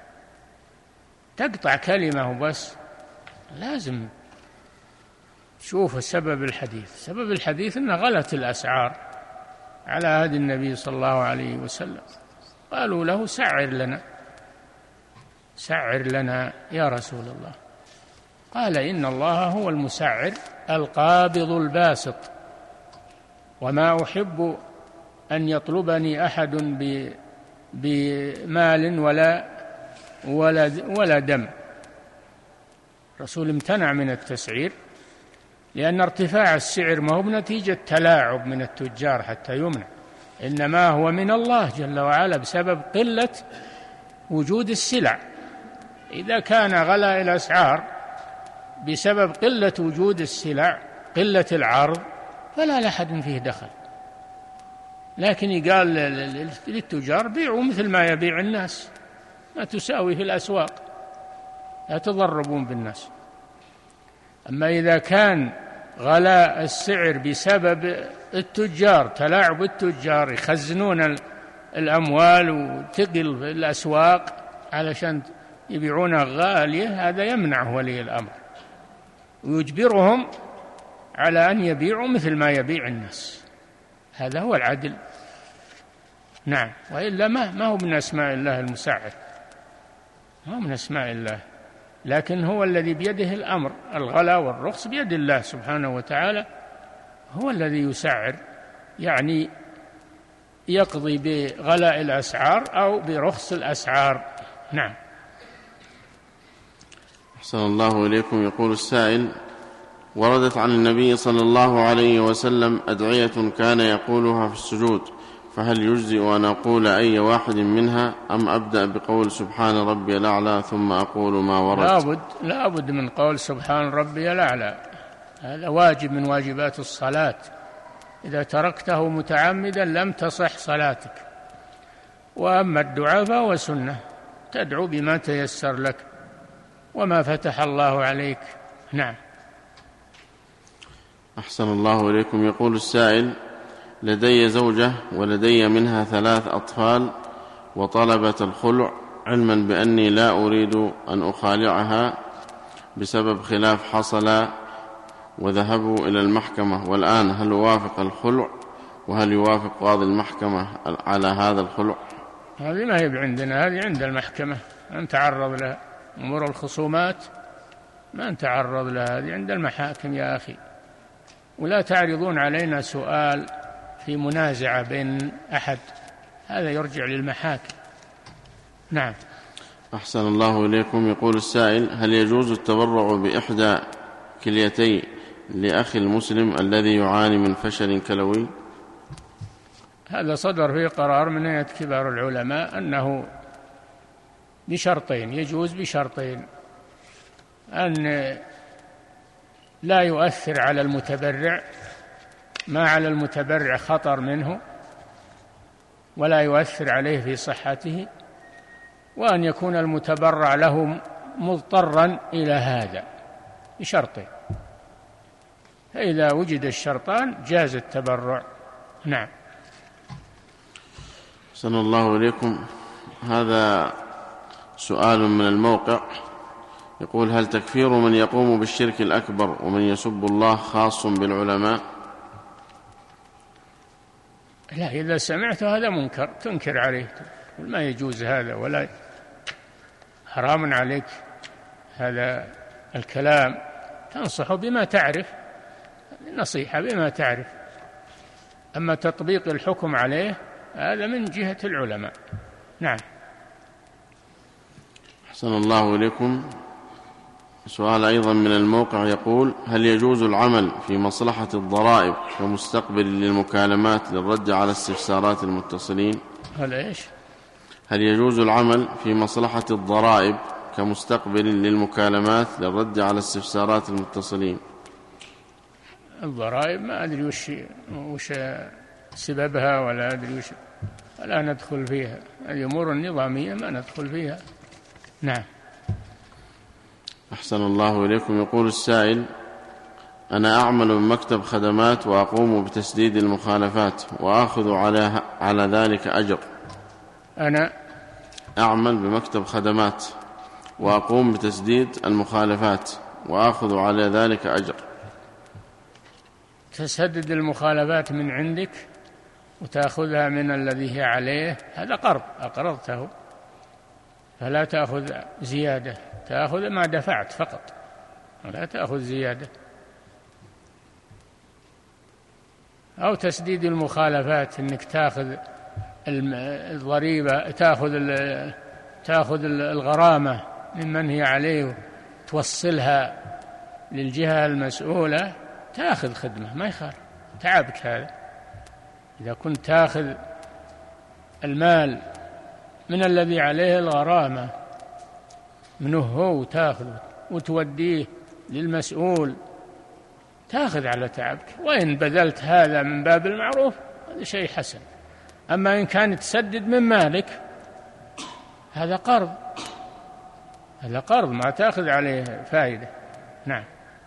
تقطع كلمة وبس، لازم شوف سبب الحديث. سبب الحديث أنه غلت الأسعار على هدي النبي صلى الله عليه وسلم، قالوا له سعر لنا سعر لنا يا رسول الله. قال إن الله هو المسعر القابض الباسط، وما أحب أن يطلبني أحد بمال ولا ولا ولا دم. الرسول امتنع من التسعير، لأن ارتفاع السعر ما هو بنتيجة تلاعب من التجار حتى يمنع، إنما هو من الله جل وعلا بسبب قلة وجود السلع. إذا كان غلاء الأسعار بسبب قلة وجود السلع، قلة العرض، فلا لأحد فيه دخل. لكن يقال للتجار بيعوا مثل ما يبيع الناس، ما تساوي في الأسواق، لا تضربون بالناس. أما إذا كان غلاء السعر بسبب التجار، تلاعب التجار، يخزنون الأموال وتقل في الأسواق علشان يبيعونها غالية، هذا يمنع ولي الأمر ويجبرهم على أن يبيعوا مثل ما يبيع الناس. هذا هو العدل. نعم، وإلا ما ما هو من أسماء الله المسعر، ما هو من أسماء الله، لكن هو الذي بيده الأمر. الغلا والرخص بيد الله سبحانه وتعالى، هو الذي يسعر، يعني يقضي بغلاء الأسعار أو برخص الأسعار. نعم. أحسن الله إليكم. يقول السائل: وردت عن النبي صلى الله عليه وسلم أدعية كان يقولها في السجود، فهل يجزئ أن أقول أي واحد منها أم أبدأ بقول سبحان ربي الأعلى ثم أقول ما ورد؟ لابد لابد من قول سبحان ربي الأعلى، هذا واجب من واجبات الصلاة، إذا تركته متعمدا لم تصح صلاتك. وأما الدعاء فهو سنة، تدعو بما تيسر لك وما فتح الله عليك. نعم. أحسن الله إليكم. يقول السائل: لدي زوجة ولدي منها ثلاث أطفال وطلبت الخلع، علما بأني لا أريد أن أخالعها بسبب خلاف حصل وذهبوا إلى المحكمة، والآن هل أوافق الخلع؟ وهل يوافق قاضي المحكمة على هذا الخلع؟ هذه ما هي عندنا، هذه عند المحكمة، ما نتعرض لها. أمور الخصومات ما نتعرض لها، هذه عند المحاكم يا أخي. ولا تعرضون علينا سؤال في منازعة بين أحد، هذا يرجع للمحاكم. نعم. أحسن الله إليكم. يقول السائل: هل يجوز التبرع بإحدى كليتي لأخي المسلم الذي يعاني من فشل كلوي؟ هذا صدر فيه قرار من هيئة كبار العلماء أنه بشرطين، يجوز بشرطين: أن لا يؤثر على المتبرع، ما على المتبرع خطر منه ولا يؤثر عليه في صحته، وأن يكون المتبرع له مضطرا إلى هذا، بشرطين. فإذا وجد الشرطان جاز التبرع. نعم. أحسن الله إليكم. هذا سؤال من الموقع، يقول: هل تكفير من يقوم بالشرك الأكبر ومن يسب الله خاص بالعلماء؟ لا، إذا سمعت هذا منكر تنكر عليه، ما يجوز هذا، ولا حرام عليك هذا الكلام، تنصح بما تعرف، نصيحة بما تعرف. أما تطبيق الحكم عليه هذا من جهة العلماء. نعم. أحسن الله إليكم. سؤال أيضا من الموقع، يقول: هل يجوز العمل في مصلحة الضرائب كمستقبل للمكالمات للرد على استفسارات المتصلين؟ هل إيش؟ هل يجوز العمل في مصلحة الضرائب كمستقبل للمكالمات للرد على استفسارات المتصلين؟ الضرائب ما أدري وش وش سببها، ولا أدري وش، لا ندخل فيها، هذه أمور النظامية ما ندخل فيها. نعم. أحسن الله إليكم. يقول السائل: أنا أعمل بمكتب خدمات وأقوم بتسديد المخالفات وأخذ على على ذلك أجر. أنا أعمل بمكتب خدمات وأقوم بتسديد المخالفات وأخذ على ذلك أجر. تسدد المخالفات من عندك؟ وتأخذها من الذي هي عليه، هذا قرض أقرضته، فلا تأخذ زيادة، تأخذ ما دفعت فقط ولا تأخذ زيادة. أو تسديد المخالفات، أنك تأخذ الضريبة، تأخذ تأخذ الغرامة ممن هي عليه توصلها للجهة المسؤولة، تأخذ خدمة ما يخالف، تعبك هذا. إذا كنت تأخذ المال من الذي عليه الغرامة منه هو، تأخذه وتوديه للمسؤول، تأخذ على تعبك. وإن بذلت هذا من باب المعروف هذا شيء حسن. أما إن كان تسدد من مالك هذا قرض، هذا قرض ما تأخذ عليه فائدة. نعم.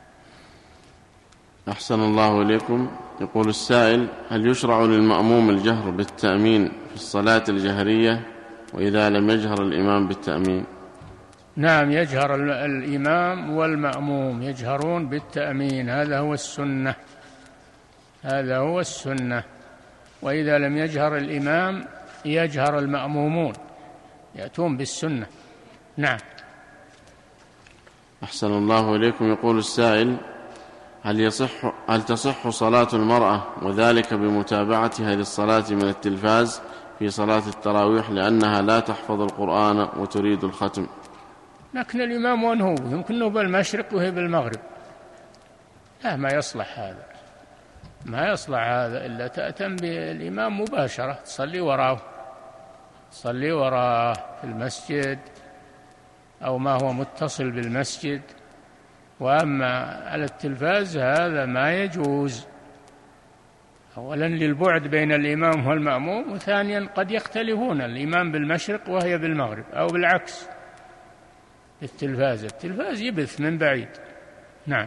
أحسن الله إليكم. يقول السائل: هل يشرع للمأموم الجهر بالتأمين في الصلاة الجهرية وإذا لم يجهر الإمام بالتأمين؟ نعم، يجهر الإمام والمأموم يجهرون بالتأمين، هذا هو السنة، هذا هو السنة. وإذا لم يجهر الإمام يجهر المأمومون، يأتون بالسنة. نعم. أحسن الله إليكم. يقول السائل: هل يصح هل تصح صلاة المرأة وذلك بمتابعتها للصلاة من التلفاز في صلاة التراويح لأنها لا تحفظ القرآن وتريد الختم؟ لكن الإمام وين هو؟ يمكن أنه بالمشرق وهي بالمغرب. لا، ما يصلح هذا، ما يصلح هذا، إلا تأتم بالإمام مباشرة، تصلي وراه، تصلي وراه في المسجد أو ما هو متصل بالمسجد. وأما على التلفاز هذا ما يجوز، أولا للبعد بين الإمام والمأموم، وثانيا قد يختلفون، الإمام بالمشرق وهي بالمغرب أو بالعكس. التلفاز التلفاز يبث من بعيد. نعم.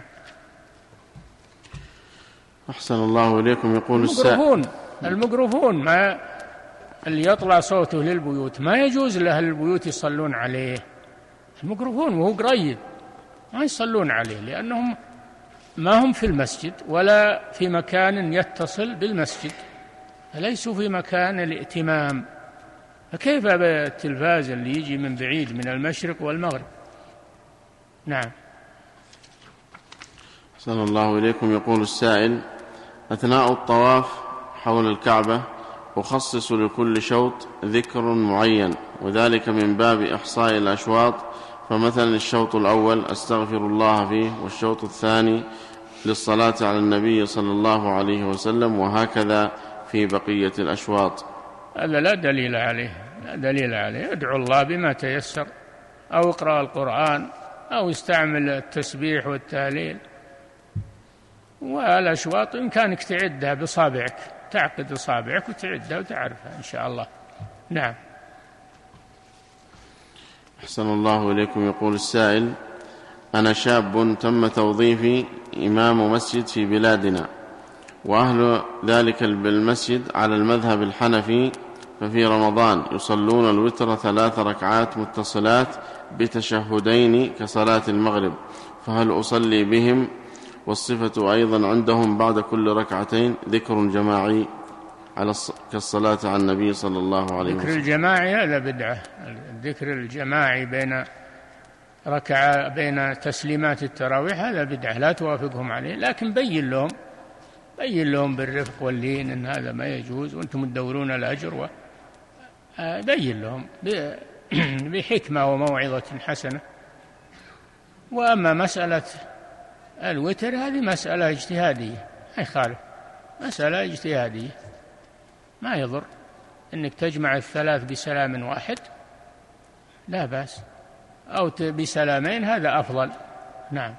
أحسن الله إليكم. يقول الميكروفون الميكروفون ما اللي يطلع صوته للبيوت ما يجوز لأهل البيوت يصلون عليه، الميكروفون وهو قريب ما يصلون عليه، لأنهم ما هم في المسجد ولا في مكان يتصل بالمسجد، فليسوا في مكان الائتمام، فكيف بالتلفاز اللي يجي من بعيد من المشرق والمغرب؟ نعم. أحسن الله إليكم. يقول السائل: أثناء الطواف حول الكعبة أخصص لكل شوط ذكر معين، وذلك من باب إحصاء الأشواط، فمثلا الشوط الأول أستغفر الله فيه، والشوط الثاني للصلاة على النبي صلى الله عليه وسلم، وهكذا في بقية الأشواط. هذا لا دليل عليه، لا دليل عليه. ادعو الله بما تيسر، أو اقرأ القرآن، أو استعمل التسبيح والتهليل. والأشواط إمكانك تعدها بصابعك، تعقد أصابعك وتعدها وتعرفها إن شاء الله. نعم. أحسن الله إليكم. يقول السائل: أنا شاب تم توظيفي إمام مسجد في بلادنا، وأهل ذلك بالمسجد على المذهب الحنفي، ففي رمضان يصلون الوتر ثلاث ركعات متصلات بتشهدين كصلاة المغرب، فهل أصلي بهم؟ والصفة أيضا عندهم بعد كل ركعتين ذكر جماعي على كالصلاة على النبي صلى الله عليه وسلم. الذكر الجماعي هذا بدعة، الذكر الجماعي بين ركعة بين تسليمات التراويح هذا بدعة، لا توافقهم عليه، لكن بين لهم بين لهم بالرفق واللين أن هذا ما يجوز وأنتم تدورون الأجر، وبين لهم بحكمة وموعظة حسنة. وأما مسألة الوتر هذه مسألة اجتهادية، ما يخالف، مسألة اجتهادية، ما يضر أنك تجمع الثلاث بسلام واحد، لا بأس، أو بسلامين هذا أفضل. نعم.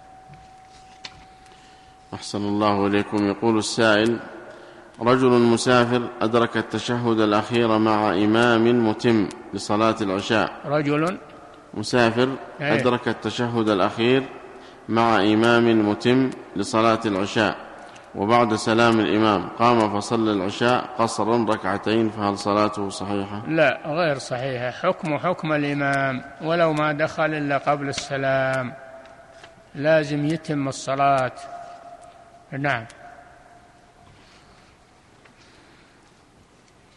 أحسن الله إليكم. يقول السائل: رجل مسافر أدرك التشهد الأخير مع إمام متم لصلاة العشاء. رجل مسافر أدرك التشهد الأخير مع إمام متم لصلاة العشاء، وبعد سلام الإمام قام فصلى العشاء قصرا ركعتين، فهل صلاته صحيحة؟ لا، غير صحيحة، حكم حكم الإمام، ولو ما دخل إلا قبل السلام لازم يتم الصلاة. نعم.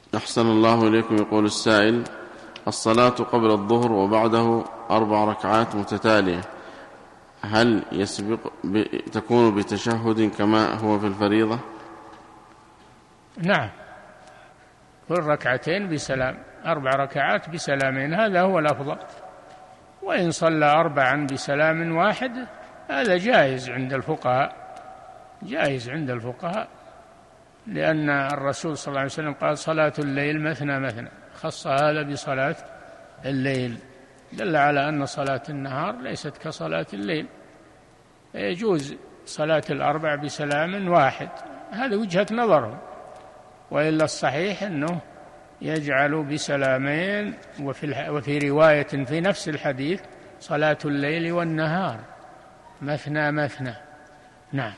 أحسن الله إليكم. يقول السائل: الصلاة قبل الظهر وبعده أربع ركعات متتالية، هل يسبق ب... تكون بتشهد كما هو في الفريضة؟ نعم، كل ركعتين بسلام، أربع ركعات بسلامين، هذا هو الأفضل. وإن صلى أربعا بسلام واحد هذا جائز عند الفقهاء، جائز عند الفقهاء، لأن الرسول صلى الله عليه وسلم قال: صلاة الليل مثنى مثنى، خص هذا بصلاة الليل، دل على أن صلاة النهار ليست كصلاة الليل، يجوز صلاة الأربع بسلام واحد، هذا وجهة نظرهم. وإلا الصحيح أنه يجعل بسلامين، وفي, وفي رواية في نفس الحديث: صلاة الليل والنهار مثنى مثنى. نعم.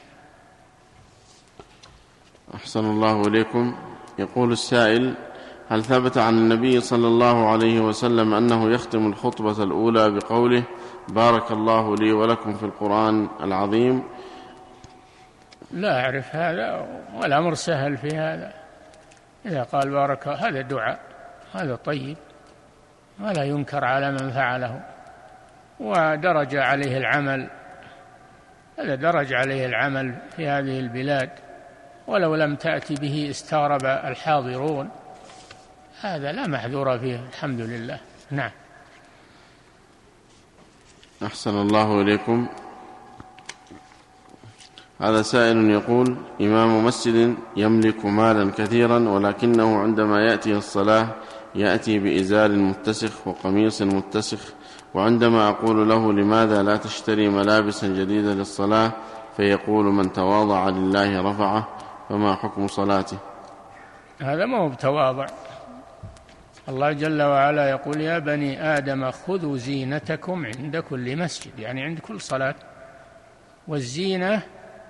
أحسن الله إليكم. يقول السائل: هل ثبت عن النبي صلى الله عليه وسلم أنه يختم الخطبة الأولى بقوله: بارك الله لي ولكم في القرآن العظيم؟ لا أعرف هذا، والأمر سهل في هذا. إذا قال بارك، هذا دعاء، هذا طيب، ولا ينكر على من فعله، ودرج عليه العمل، هذا درج عليه العمل في هذه البلاد، ولو لم تأتي به استغرب الحاضرون، هذا لا محذور فيه، الحمد لله. نعم. أحسن الله إليكم. هذا سائل يقول: إمام مسجد يملك مالا كثيرا، ولكنه عندما يأتي الصلاة يأتي بإزار متسخ وقميص متسخ، وعندما أقول له: لماذا لا تشتري ملابسا جديدة للصلاة؟ فيقول: من تواضع لله رفعه. فما حكم صلاته؟ هذا ما هو بتواضع. الله جل وعلا يقول: يا بني آدم خذوا زينتكم عند كل مسجد، يعني عند كل صلاة. والزينة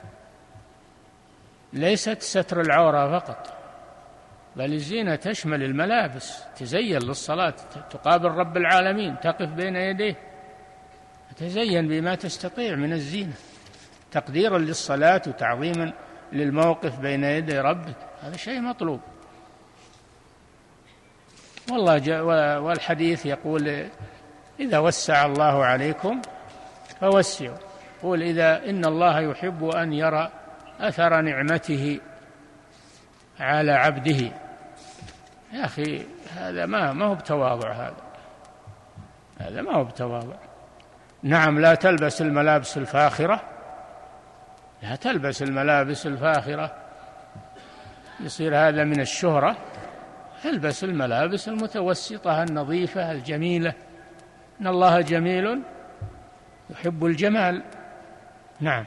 ليست ستر العورة فقط، بل الزينة تشمل الملابس، تزين للصلاة، تقابل رب العالمين، تقف بين يديه، تزين بما تستطيع من الزينة، تقديرا للصلاة وتعظيما للموقف بين يدي ربك، هذا شيء مطلوب. والله جاء والحديث يقول: إذا وسع الله عليكم فوسعوا، قول إذا إن الله يحب أن يرى أثر نعمته على عبده. يا أخي هذا ما ما هو بتواضع، هذا هذا ما هو بتواضع. نعم، لا تلبس الملابس الفاخرة، لا تلبس الملابس الفاخرة، يصير هذا من الشهرة. البس الملابس المتوسطة النظيفة الجميلة، إن الله جميل يحب الجمال. نعم.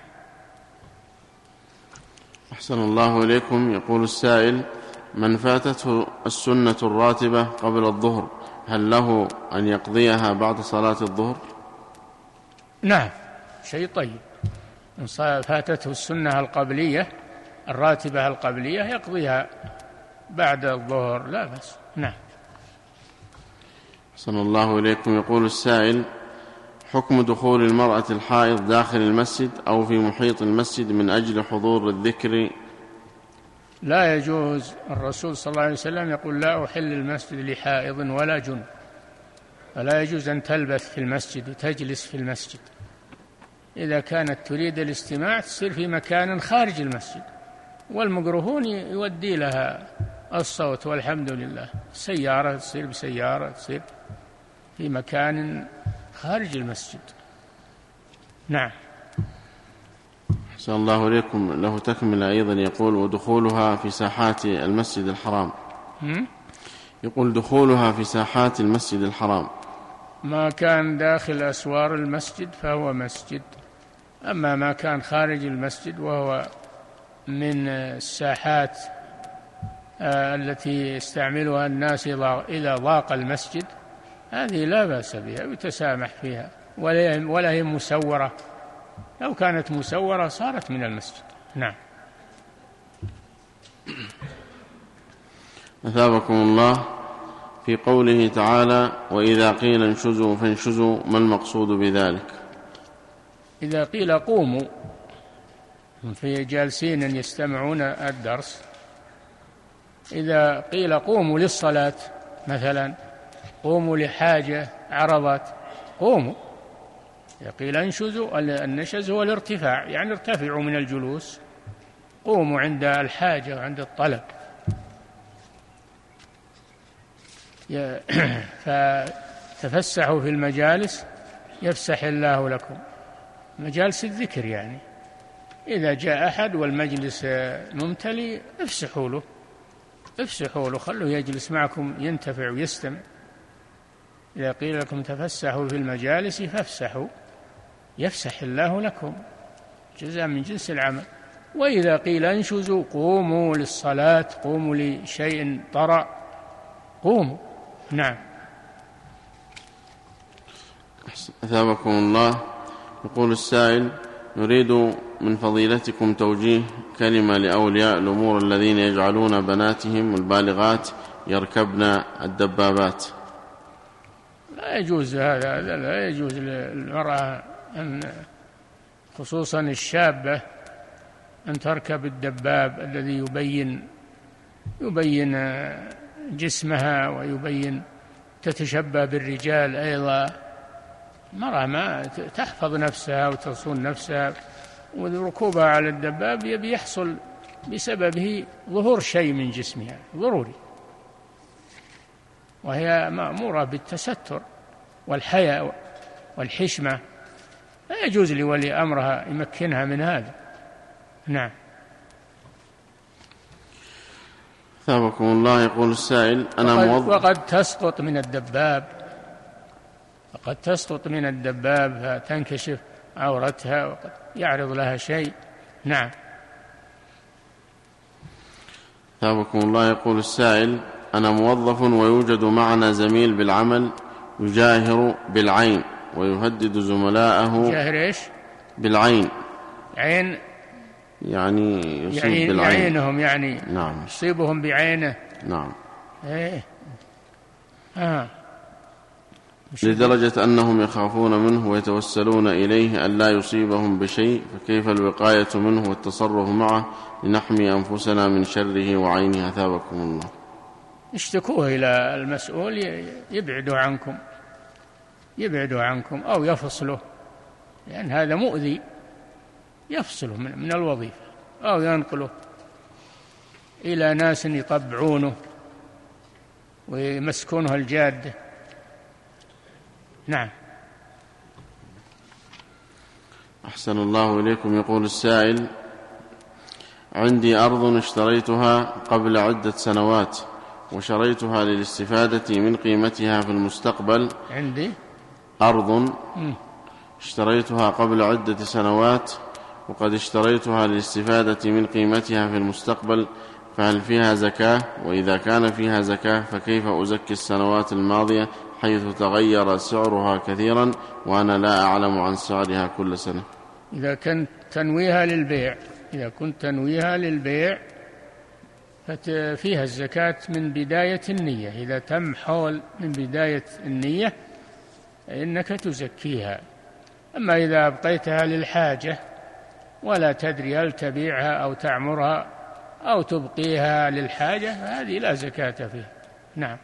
أحسن الله إليكم. يقول السائل: من فاتته السنة الراتبة قبل الظهر هل له أن يقضيها بعد صلاة الظهر؟ نعم، شيء طيب. إن فاتته السنة القبلية الراتبة القبلية يقضيها بعد الظهر، لا بأس. نعم. أحسن الله إليكم. يقول السائل: حكم دخول المرأة الحائض داخل المسجد أو في محيط المسجد من أجل حضور الذكر؟ لا يجوز. الرسول صلى الله عليه وسلم يقول: لا أحل المسجد لحائض ولا جنب، فلا يجوز أن تلبث في المسجد وتجلس في المسجد. إذا كانت تريد الاستماع تصير في مكان خارج المسجد، والميكروفون يودي لها الصوت، والحمد لله. السيارة تصير بسيارة، تصير في مكان خارج المسجد. نعم. أحسن الله إليكم. له تكمل أيضا، يقول: ودخولها في ساحات المسجد الحرام. يقول: دخولها في ساحات المسجد الحرام، ما كان داخل أسوار المسجد فهو مسجد، أما ما كان خارج المسجد وهو من الساحات التي يستعملها الناس إذا ضاق المسجد، هذه لا بأس بها ويتسامح فيها، ولا هي مسورة. لو كانت مسورة صارت من المسجد. نعم. أثابكم الله. في قوله تعالى: وإذا قيل انشزوا فانشزوا، ما المقصود بذلك؟ إذا قيل قوموا في جالسين يستمعون الدرس، إذا قيل قوموا للصلاة مثلا، قوموا لحاجة عرضت، قوموا. إذا قيل انشزوا، النشز هو الارتفاع، يعني ارتفعوا من الجلوس، قوموا عند الحاجة وعند الطلب. فتفسحوا في المجالس يفسح الله لكم، مجالس الذكر يعني. إذا جاء أحد والمجلس ممتلئ افسحوا له، افسحوا له، خلوه يجلس معكم ينتفع ويستمع. إذا قيل لكم تفسحوا في المجالس فافسحوا يفسح الله لكم، جزاء من جنس العمل. وإذا قيل انشزوا قوموا للصلاة، قوموا لشيء طرأ، قوموا. نعم. أثابكم الله. يقول السائل: نريد من فضيلتكم توجيه كلمة لأولياء الأمور الذين يجعلون بناتهم البالغات يركبن الدبابات. لا يجوز هذا، لا يجوز للمرأة أن، خصوصا الشابة، أن تركب الدباب الذي يبين يبين جسمها ويبين تتشبه بالرجال أيضا. المرأة ما تحفظ نفسها وتصون نفسها، وركوبها على الدباب يبي يحصل بسببه ظهور شيء من جسمها ضروري، وهي مأمورة بالتستر والحياء والحشمة، لا يجوز لولي أمرها يمكنها من هذا. نعم. ثابكم الله. يقول السائل: أنا وقد, موظف وقد تسقط من الدباب، وقد تسقط من الدباب فتنكشف عورتها وقد يعرض لها شيء. نعم. ثابكم الله. يقول السائل: أنا موظف ويوجد معنا زميل بالعمل يجاهر بالعين ويهدد زملائه. يجاهر إيش؟ بالعين. عين يعني يصيب يعين بالعين. يعينهم يعني. نعم. يصيبهم بعينه. نعم. إيه. آه. لدرجة أنهم يخافون منه ويتوسلون إليه أن لا يصيبهم بشيء، فكيف الوقاية منه والتصرف معه لنحمي أنفسنا من شره وعينه؟ أثابكم الله. اشتكوه إلى المسؤول يبعدوا عنكم، يبعدوا عنكم أو يفصله، لأن هذا مؤذي، يفصله من الوظيفة أو ينقله إلى ناس يطبعونه ويمسكونه الجادة. نعم. أحسن الله إليكم. يقول السائل: عندي أرض اشتريتها قبل عدة سنوات وشريتها للاستفادة من قيمتها في المستقبل. عندي أرض اشتريتها قبل عدة سنوات وقد اشتريتها للاستفادة من قيمتها في المستقبل، فهل فيها زكاة؟ وإذا كان فيها زكاة فكيف أزكي السنوات الماضية حيث تغير سعرها كثيرا وأنا لا أعلم عن سعرها كل سنة؟ إذا كنت تنويها للبيع إذا كنت تنويها للبيع ففيها الزكاة من بداية النية. إذا تم حول من بداية النية إنك تزكيها. أما إذا أبقيتها للحاجة ولا تدري هل تبيعها أو تعمرها أو تبقيها للحاجة فهذه لا زكاة فيها. نعم.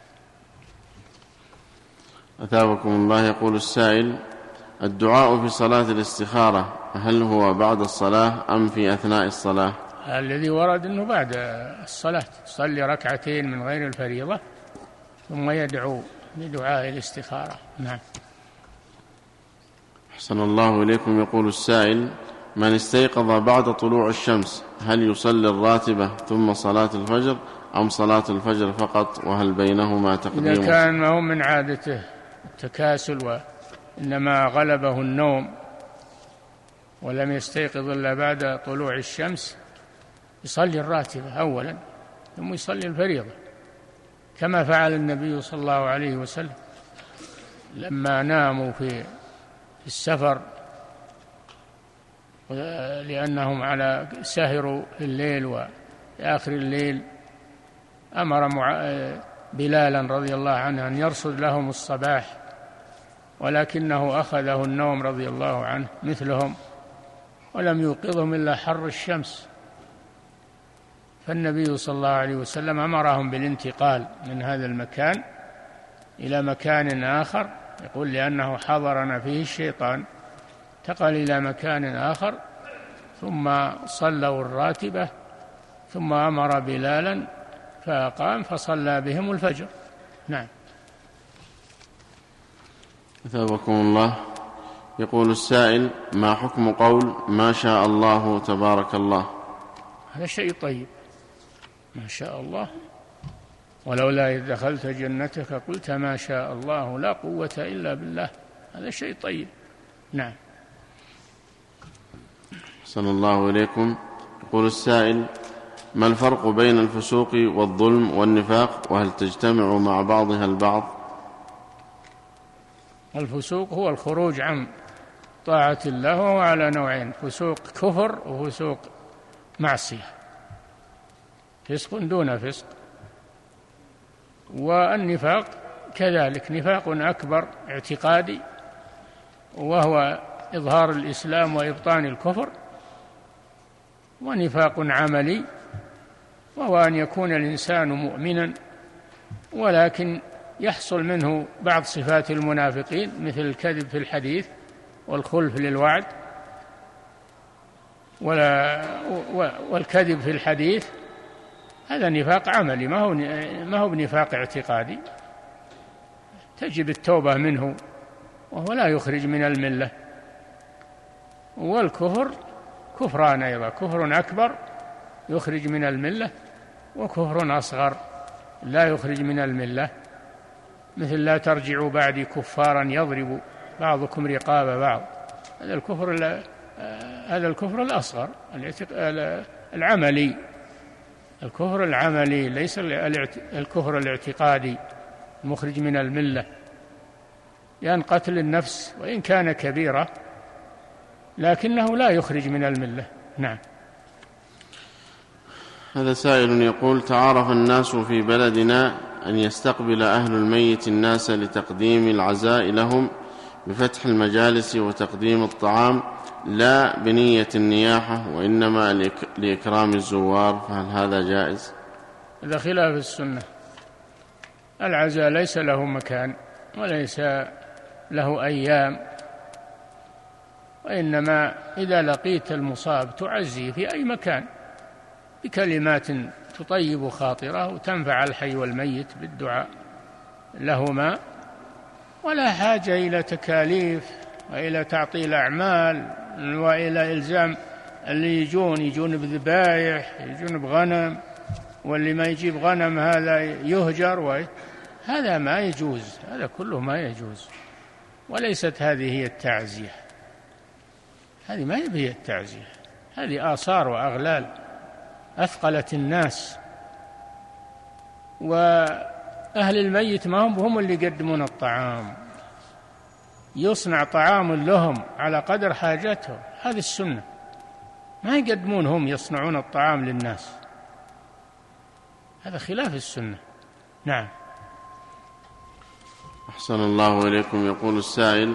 أثابكم الله. يقول السائل: الدعاء في صلاة الاستخارة هل هو بعد الصلاة أم في أثناء الصلاة؟ الذي ورد أنه بعد الصلاة، صلي ركعتين من غير الفريضة ثم يدعو بدعاء الاستخارة. نعم. أحسن الله إليكم. يقول السائل: من استيقظ بعد طلوع الشمس هل يصلي الراتبة ثم صلاة الفجر أم صلاة الفجر فقط، وهل بينهما تقديم؟ إذا كان ما هو من عادته التكاسل وإنما غلبه النوم ولم يستيقظ إلا بعد طلوع الشمس يصلي الراتبة أولا ثم يصلي الفريضة، كما فعل النبي صلى الله عليه وسلم لما ناموا في السفر لأنهم على سهروا في الليل وفي آخر الليل أمر بلالا رضي الله عنه أن يرصد لهم الصباح، ولكنه أخذه النوم رضي الله عنه مثلهم ولم يوقظهم إلا حر الشمس، فالنبي صلى الله عليه وسلم أمرهم بالانتقال من هذا المكان إلى مكان آخر، يقول لأنه حضرنا فيه الشيطان، انتقل إلى مكان آخر ثم صلوا الراتبة، ثم أمر بلالا فقام فصلى بهم الفجر. نعم. أثابكم الله. يقول السائل: ما حكم قول ما شاء الله تبارك الله؟ هذا شيء طيب، ما شاء الله، ولولا إذ دخلت جنتك قلت ما شاء الله لا قوة إلا بالله، هذا شيء طيب. نعم. أحسن الله إليكم. يقول السائل: ما الفرق بين الفسوق والظلم والنفاق، وهل تجتمع مع بعضها البعض؟ الفسوق هو الخروج عن طاعة الله، وهو على نوعين: فسوق كفر وفسوق معصية، فسق دون فسق. والنفاق كذلك، نفاق أكبر اعتقادي وهو إظهار الإسلام وإبطان الكفر، ونفاق عملي وهو أن يكون الإنسان مؤمنا ولكن يحصل منه بعض صفات المنافقين، مثل الكذب في الحديث والخلف للوعد، والكذب في الحديث هذا نفاق عملي، ما هو ما هو بنفاق اعتقادي، تجب التوبة منه وهو لا يخرج من الملة. والكفر كفران أيضا: كفر أكبر يخرج من الملة، وكفر أصغر لا يخرج من الملة، مثل لا ترجعوا بعدي كفارا يضرب بعضكم رقاب بعض، هذا الكفر هذا الكفر الأصغر العملي، الكفر العملي ليس الكفر الاعتقادي المخرج من الملة، لأن قتل النفس وإن كان كبيرة لكنه لا يخرج من الملة. نعم. هذا سائل يقول: تعارف الناس في بلدنا أن يستقبل أهل الميت الناس لتقديم العزاء لهم بفتح المجالس وتقديم الطعام، لا بنية النياحة وإنما لإكرام الزوار، فهل هذا جائز؟ هذا خلاف السنة. العزاء ليس له مكان وليس له أيام، وإنما إذا لقيت المصاب تعزيه في أي مكان بكلمات تطيب خاطره وتنفع الحي والميت بالدعاء لهما، ولا حاجة إلى تكاليف وإلى تعطيل أعمال وإلى إلزام اللي يجون يجون بذبايح، يجون بغنم، واللي ما يجيب غنم هذا يهجر، هذا ما يجوز، هذا كله ما يجوز. وليست هذه هي التعزية، هذه ما هي التعزية، هذه آثار وأغلال أثقلت الناس، وأهل الميت ما هم هم اللي يقدمون الطعام، يصنع طعام لهم على قدر حاجتهم، هذه السنة، ما يقدمون هم يصنعون الطعام للناس، هذا خلاف السنة. نعم. أحسن الله إليكم. يقول السائل: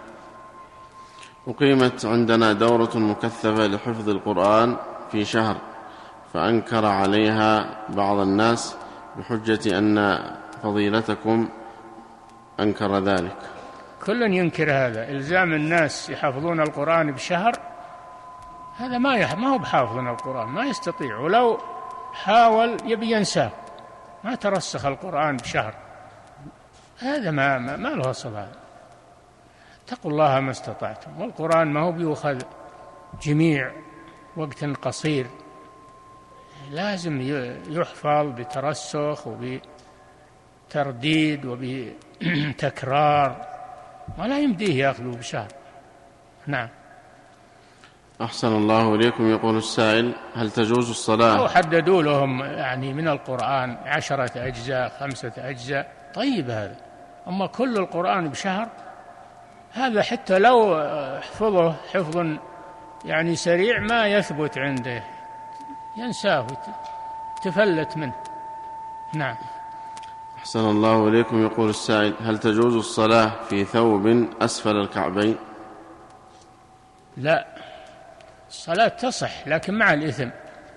أقيمت عندنا دورة مكثفة لحفظ القرآن في شهر، فأنكر عليها بعض الناس بحجة أن فضيلتكم أنكر ذلك. كل ينكر هذا، إلزام الناس يحفظون القرآن بشهر، هذا ما يح... ما هو بحافظون القرآن، ما يستطيع، ولو حاول يبي ينساه، ما ترسخ القرآن بشهر، هذا ما ما, ما له أصل. هذا اتقوا الله ما استطعتم، والقرآن ما هو بيؤخذ جميع وقت قصير، لازم يحفظ بترسخ وبترديد وبتكرار، ولا يمديه يأخذه بشهر. نعم. أحسن الله إليكم. يقول السائل: هل تجوز الصلاة؟ أو حددوا لهم يعني من القرآن عشرة أجزاء خمسة أجزاء، طيب هذا، أما كل القرآن بشهر هذا حتى لو حفظه حفظ يعني سريع ما يثبت عنده، ينساه تفلت منه. نعم. أحسن الله إليكم. يقول السائل: هل تجوز الصلاة في ثوب أسفل الكعبين؟ لا، الصلاة تصح لكن مع الإثم،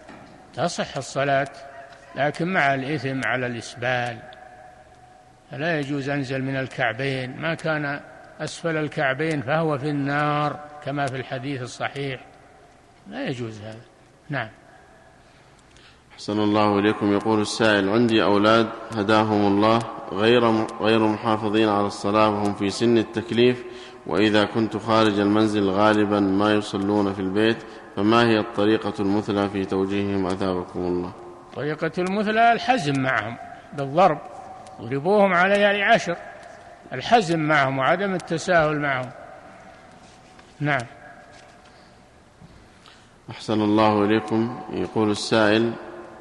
تصح الصلاة، لكن مع الإثم على الإسبال. فلا يجوز أنزل من الكعبين، ما كان أسفل الكعبين فهو في النار كما في الحديث الصحيح، لا يجوز هذا. نعم. أحسن الله إليكم. يقول السائل: عندي أولاد هداهم الله غير غير محافظين على الصلاة وهم في سن التكليف، وإذا كنت خارج المنزل غالبا ما يصلون في البيت، فما هي الطريقة المثلى في توجيههم أثابكم الله؟ طريقة المثلى الحزم معهم بالضرب، اضربوهم على عشر، الحزم معهم وعدم التساهل معهم. نعم. أحسن الله إليكم. يقول السائل: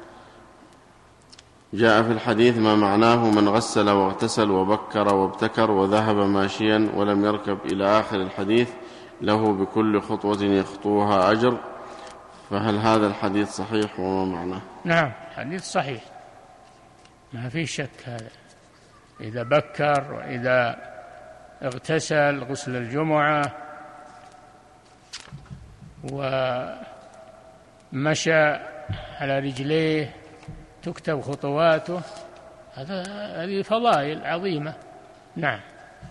جاء في الحديث ما معناه من غسل واغتسل وبكر وابتكر وذهب ماشيا ولم يركب إلى آخر الحديث له بكل خطوة يخطوها أجر، فهل هذا الحديث صحيح وما معناه؟ نعم، حديث صحيح ما في شك. هذا إذا بكر وإذا اغتسل غسل الجمعة ومشى على رجليه تكتب خطواته، هذا هذه فضائل عظيمة. نعم.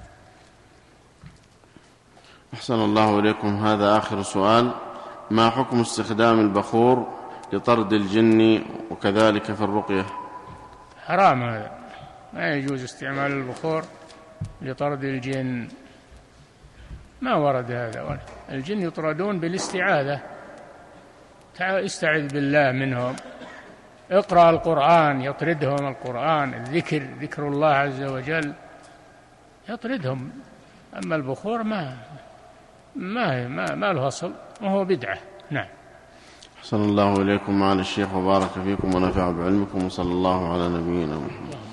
أحسن الله إليكم. هذا آخر سؤال: ما حكم استخدام البخور لطرد الجن وكذلك في الرقية؟ حرام، هذا ما يجوز استعمال البخور لطرد الجن، ما ورد هذا. الجن يطردون بالاستعاذة، استعذ بالله منهم، اقرأ القرآن يطردهم القرآن، الذكر ذكر الله عز وجل يطردهم. أما البخور ما ما ما, ما له أصل وهو بدعة. نعم. أحسن الله إليكم معالي الشيخ وبارك فيكم ونفع بعلمكم، وصلى الله على نبينا محمد.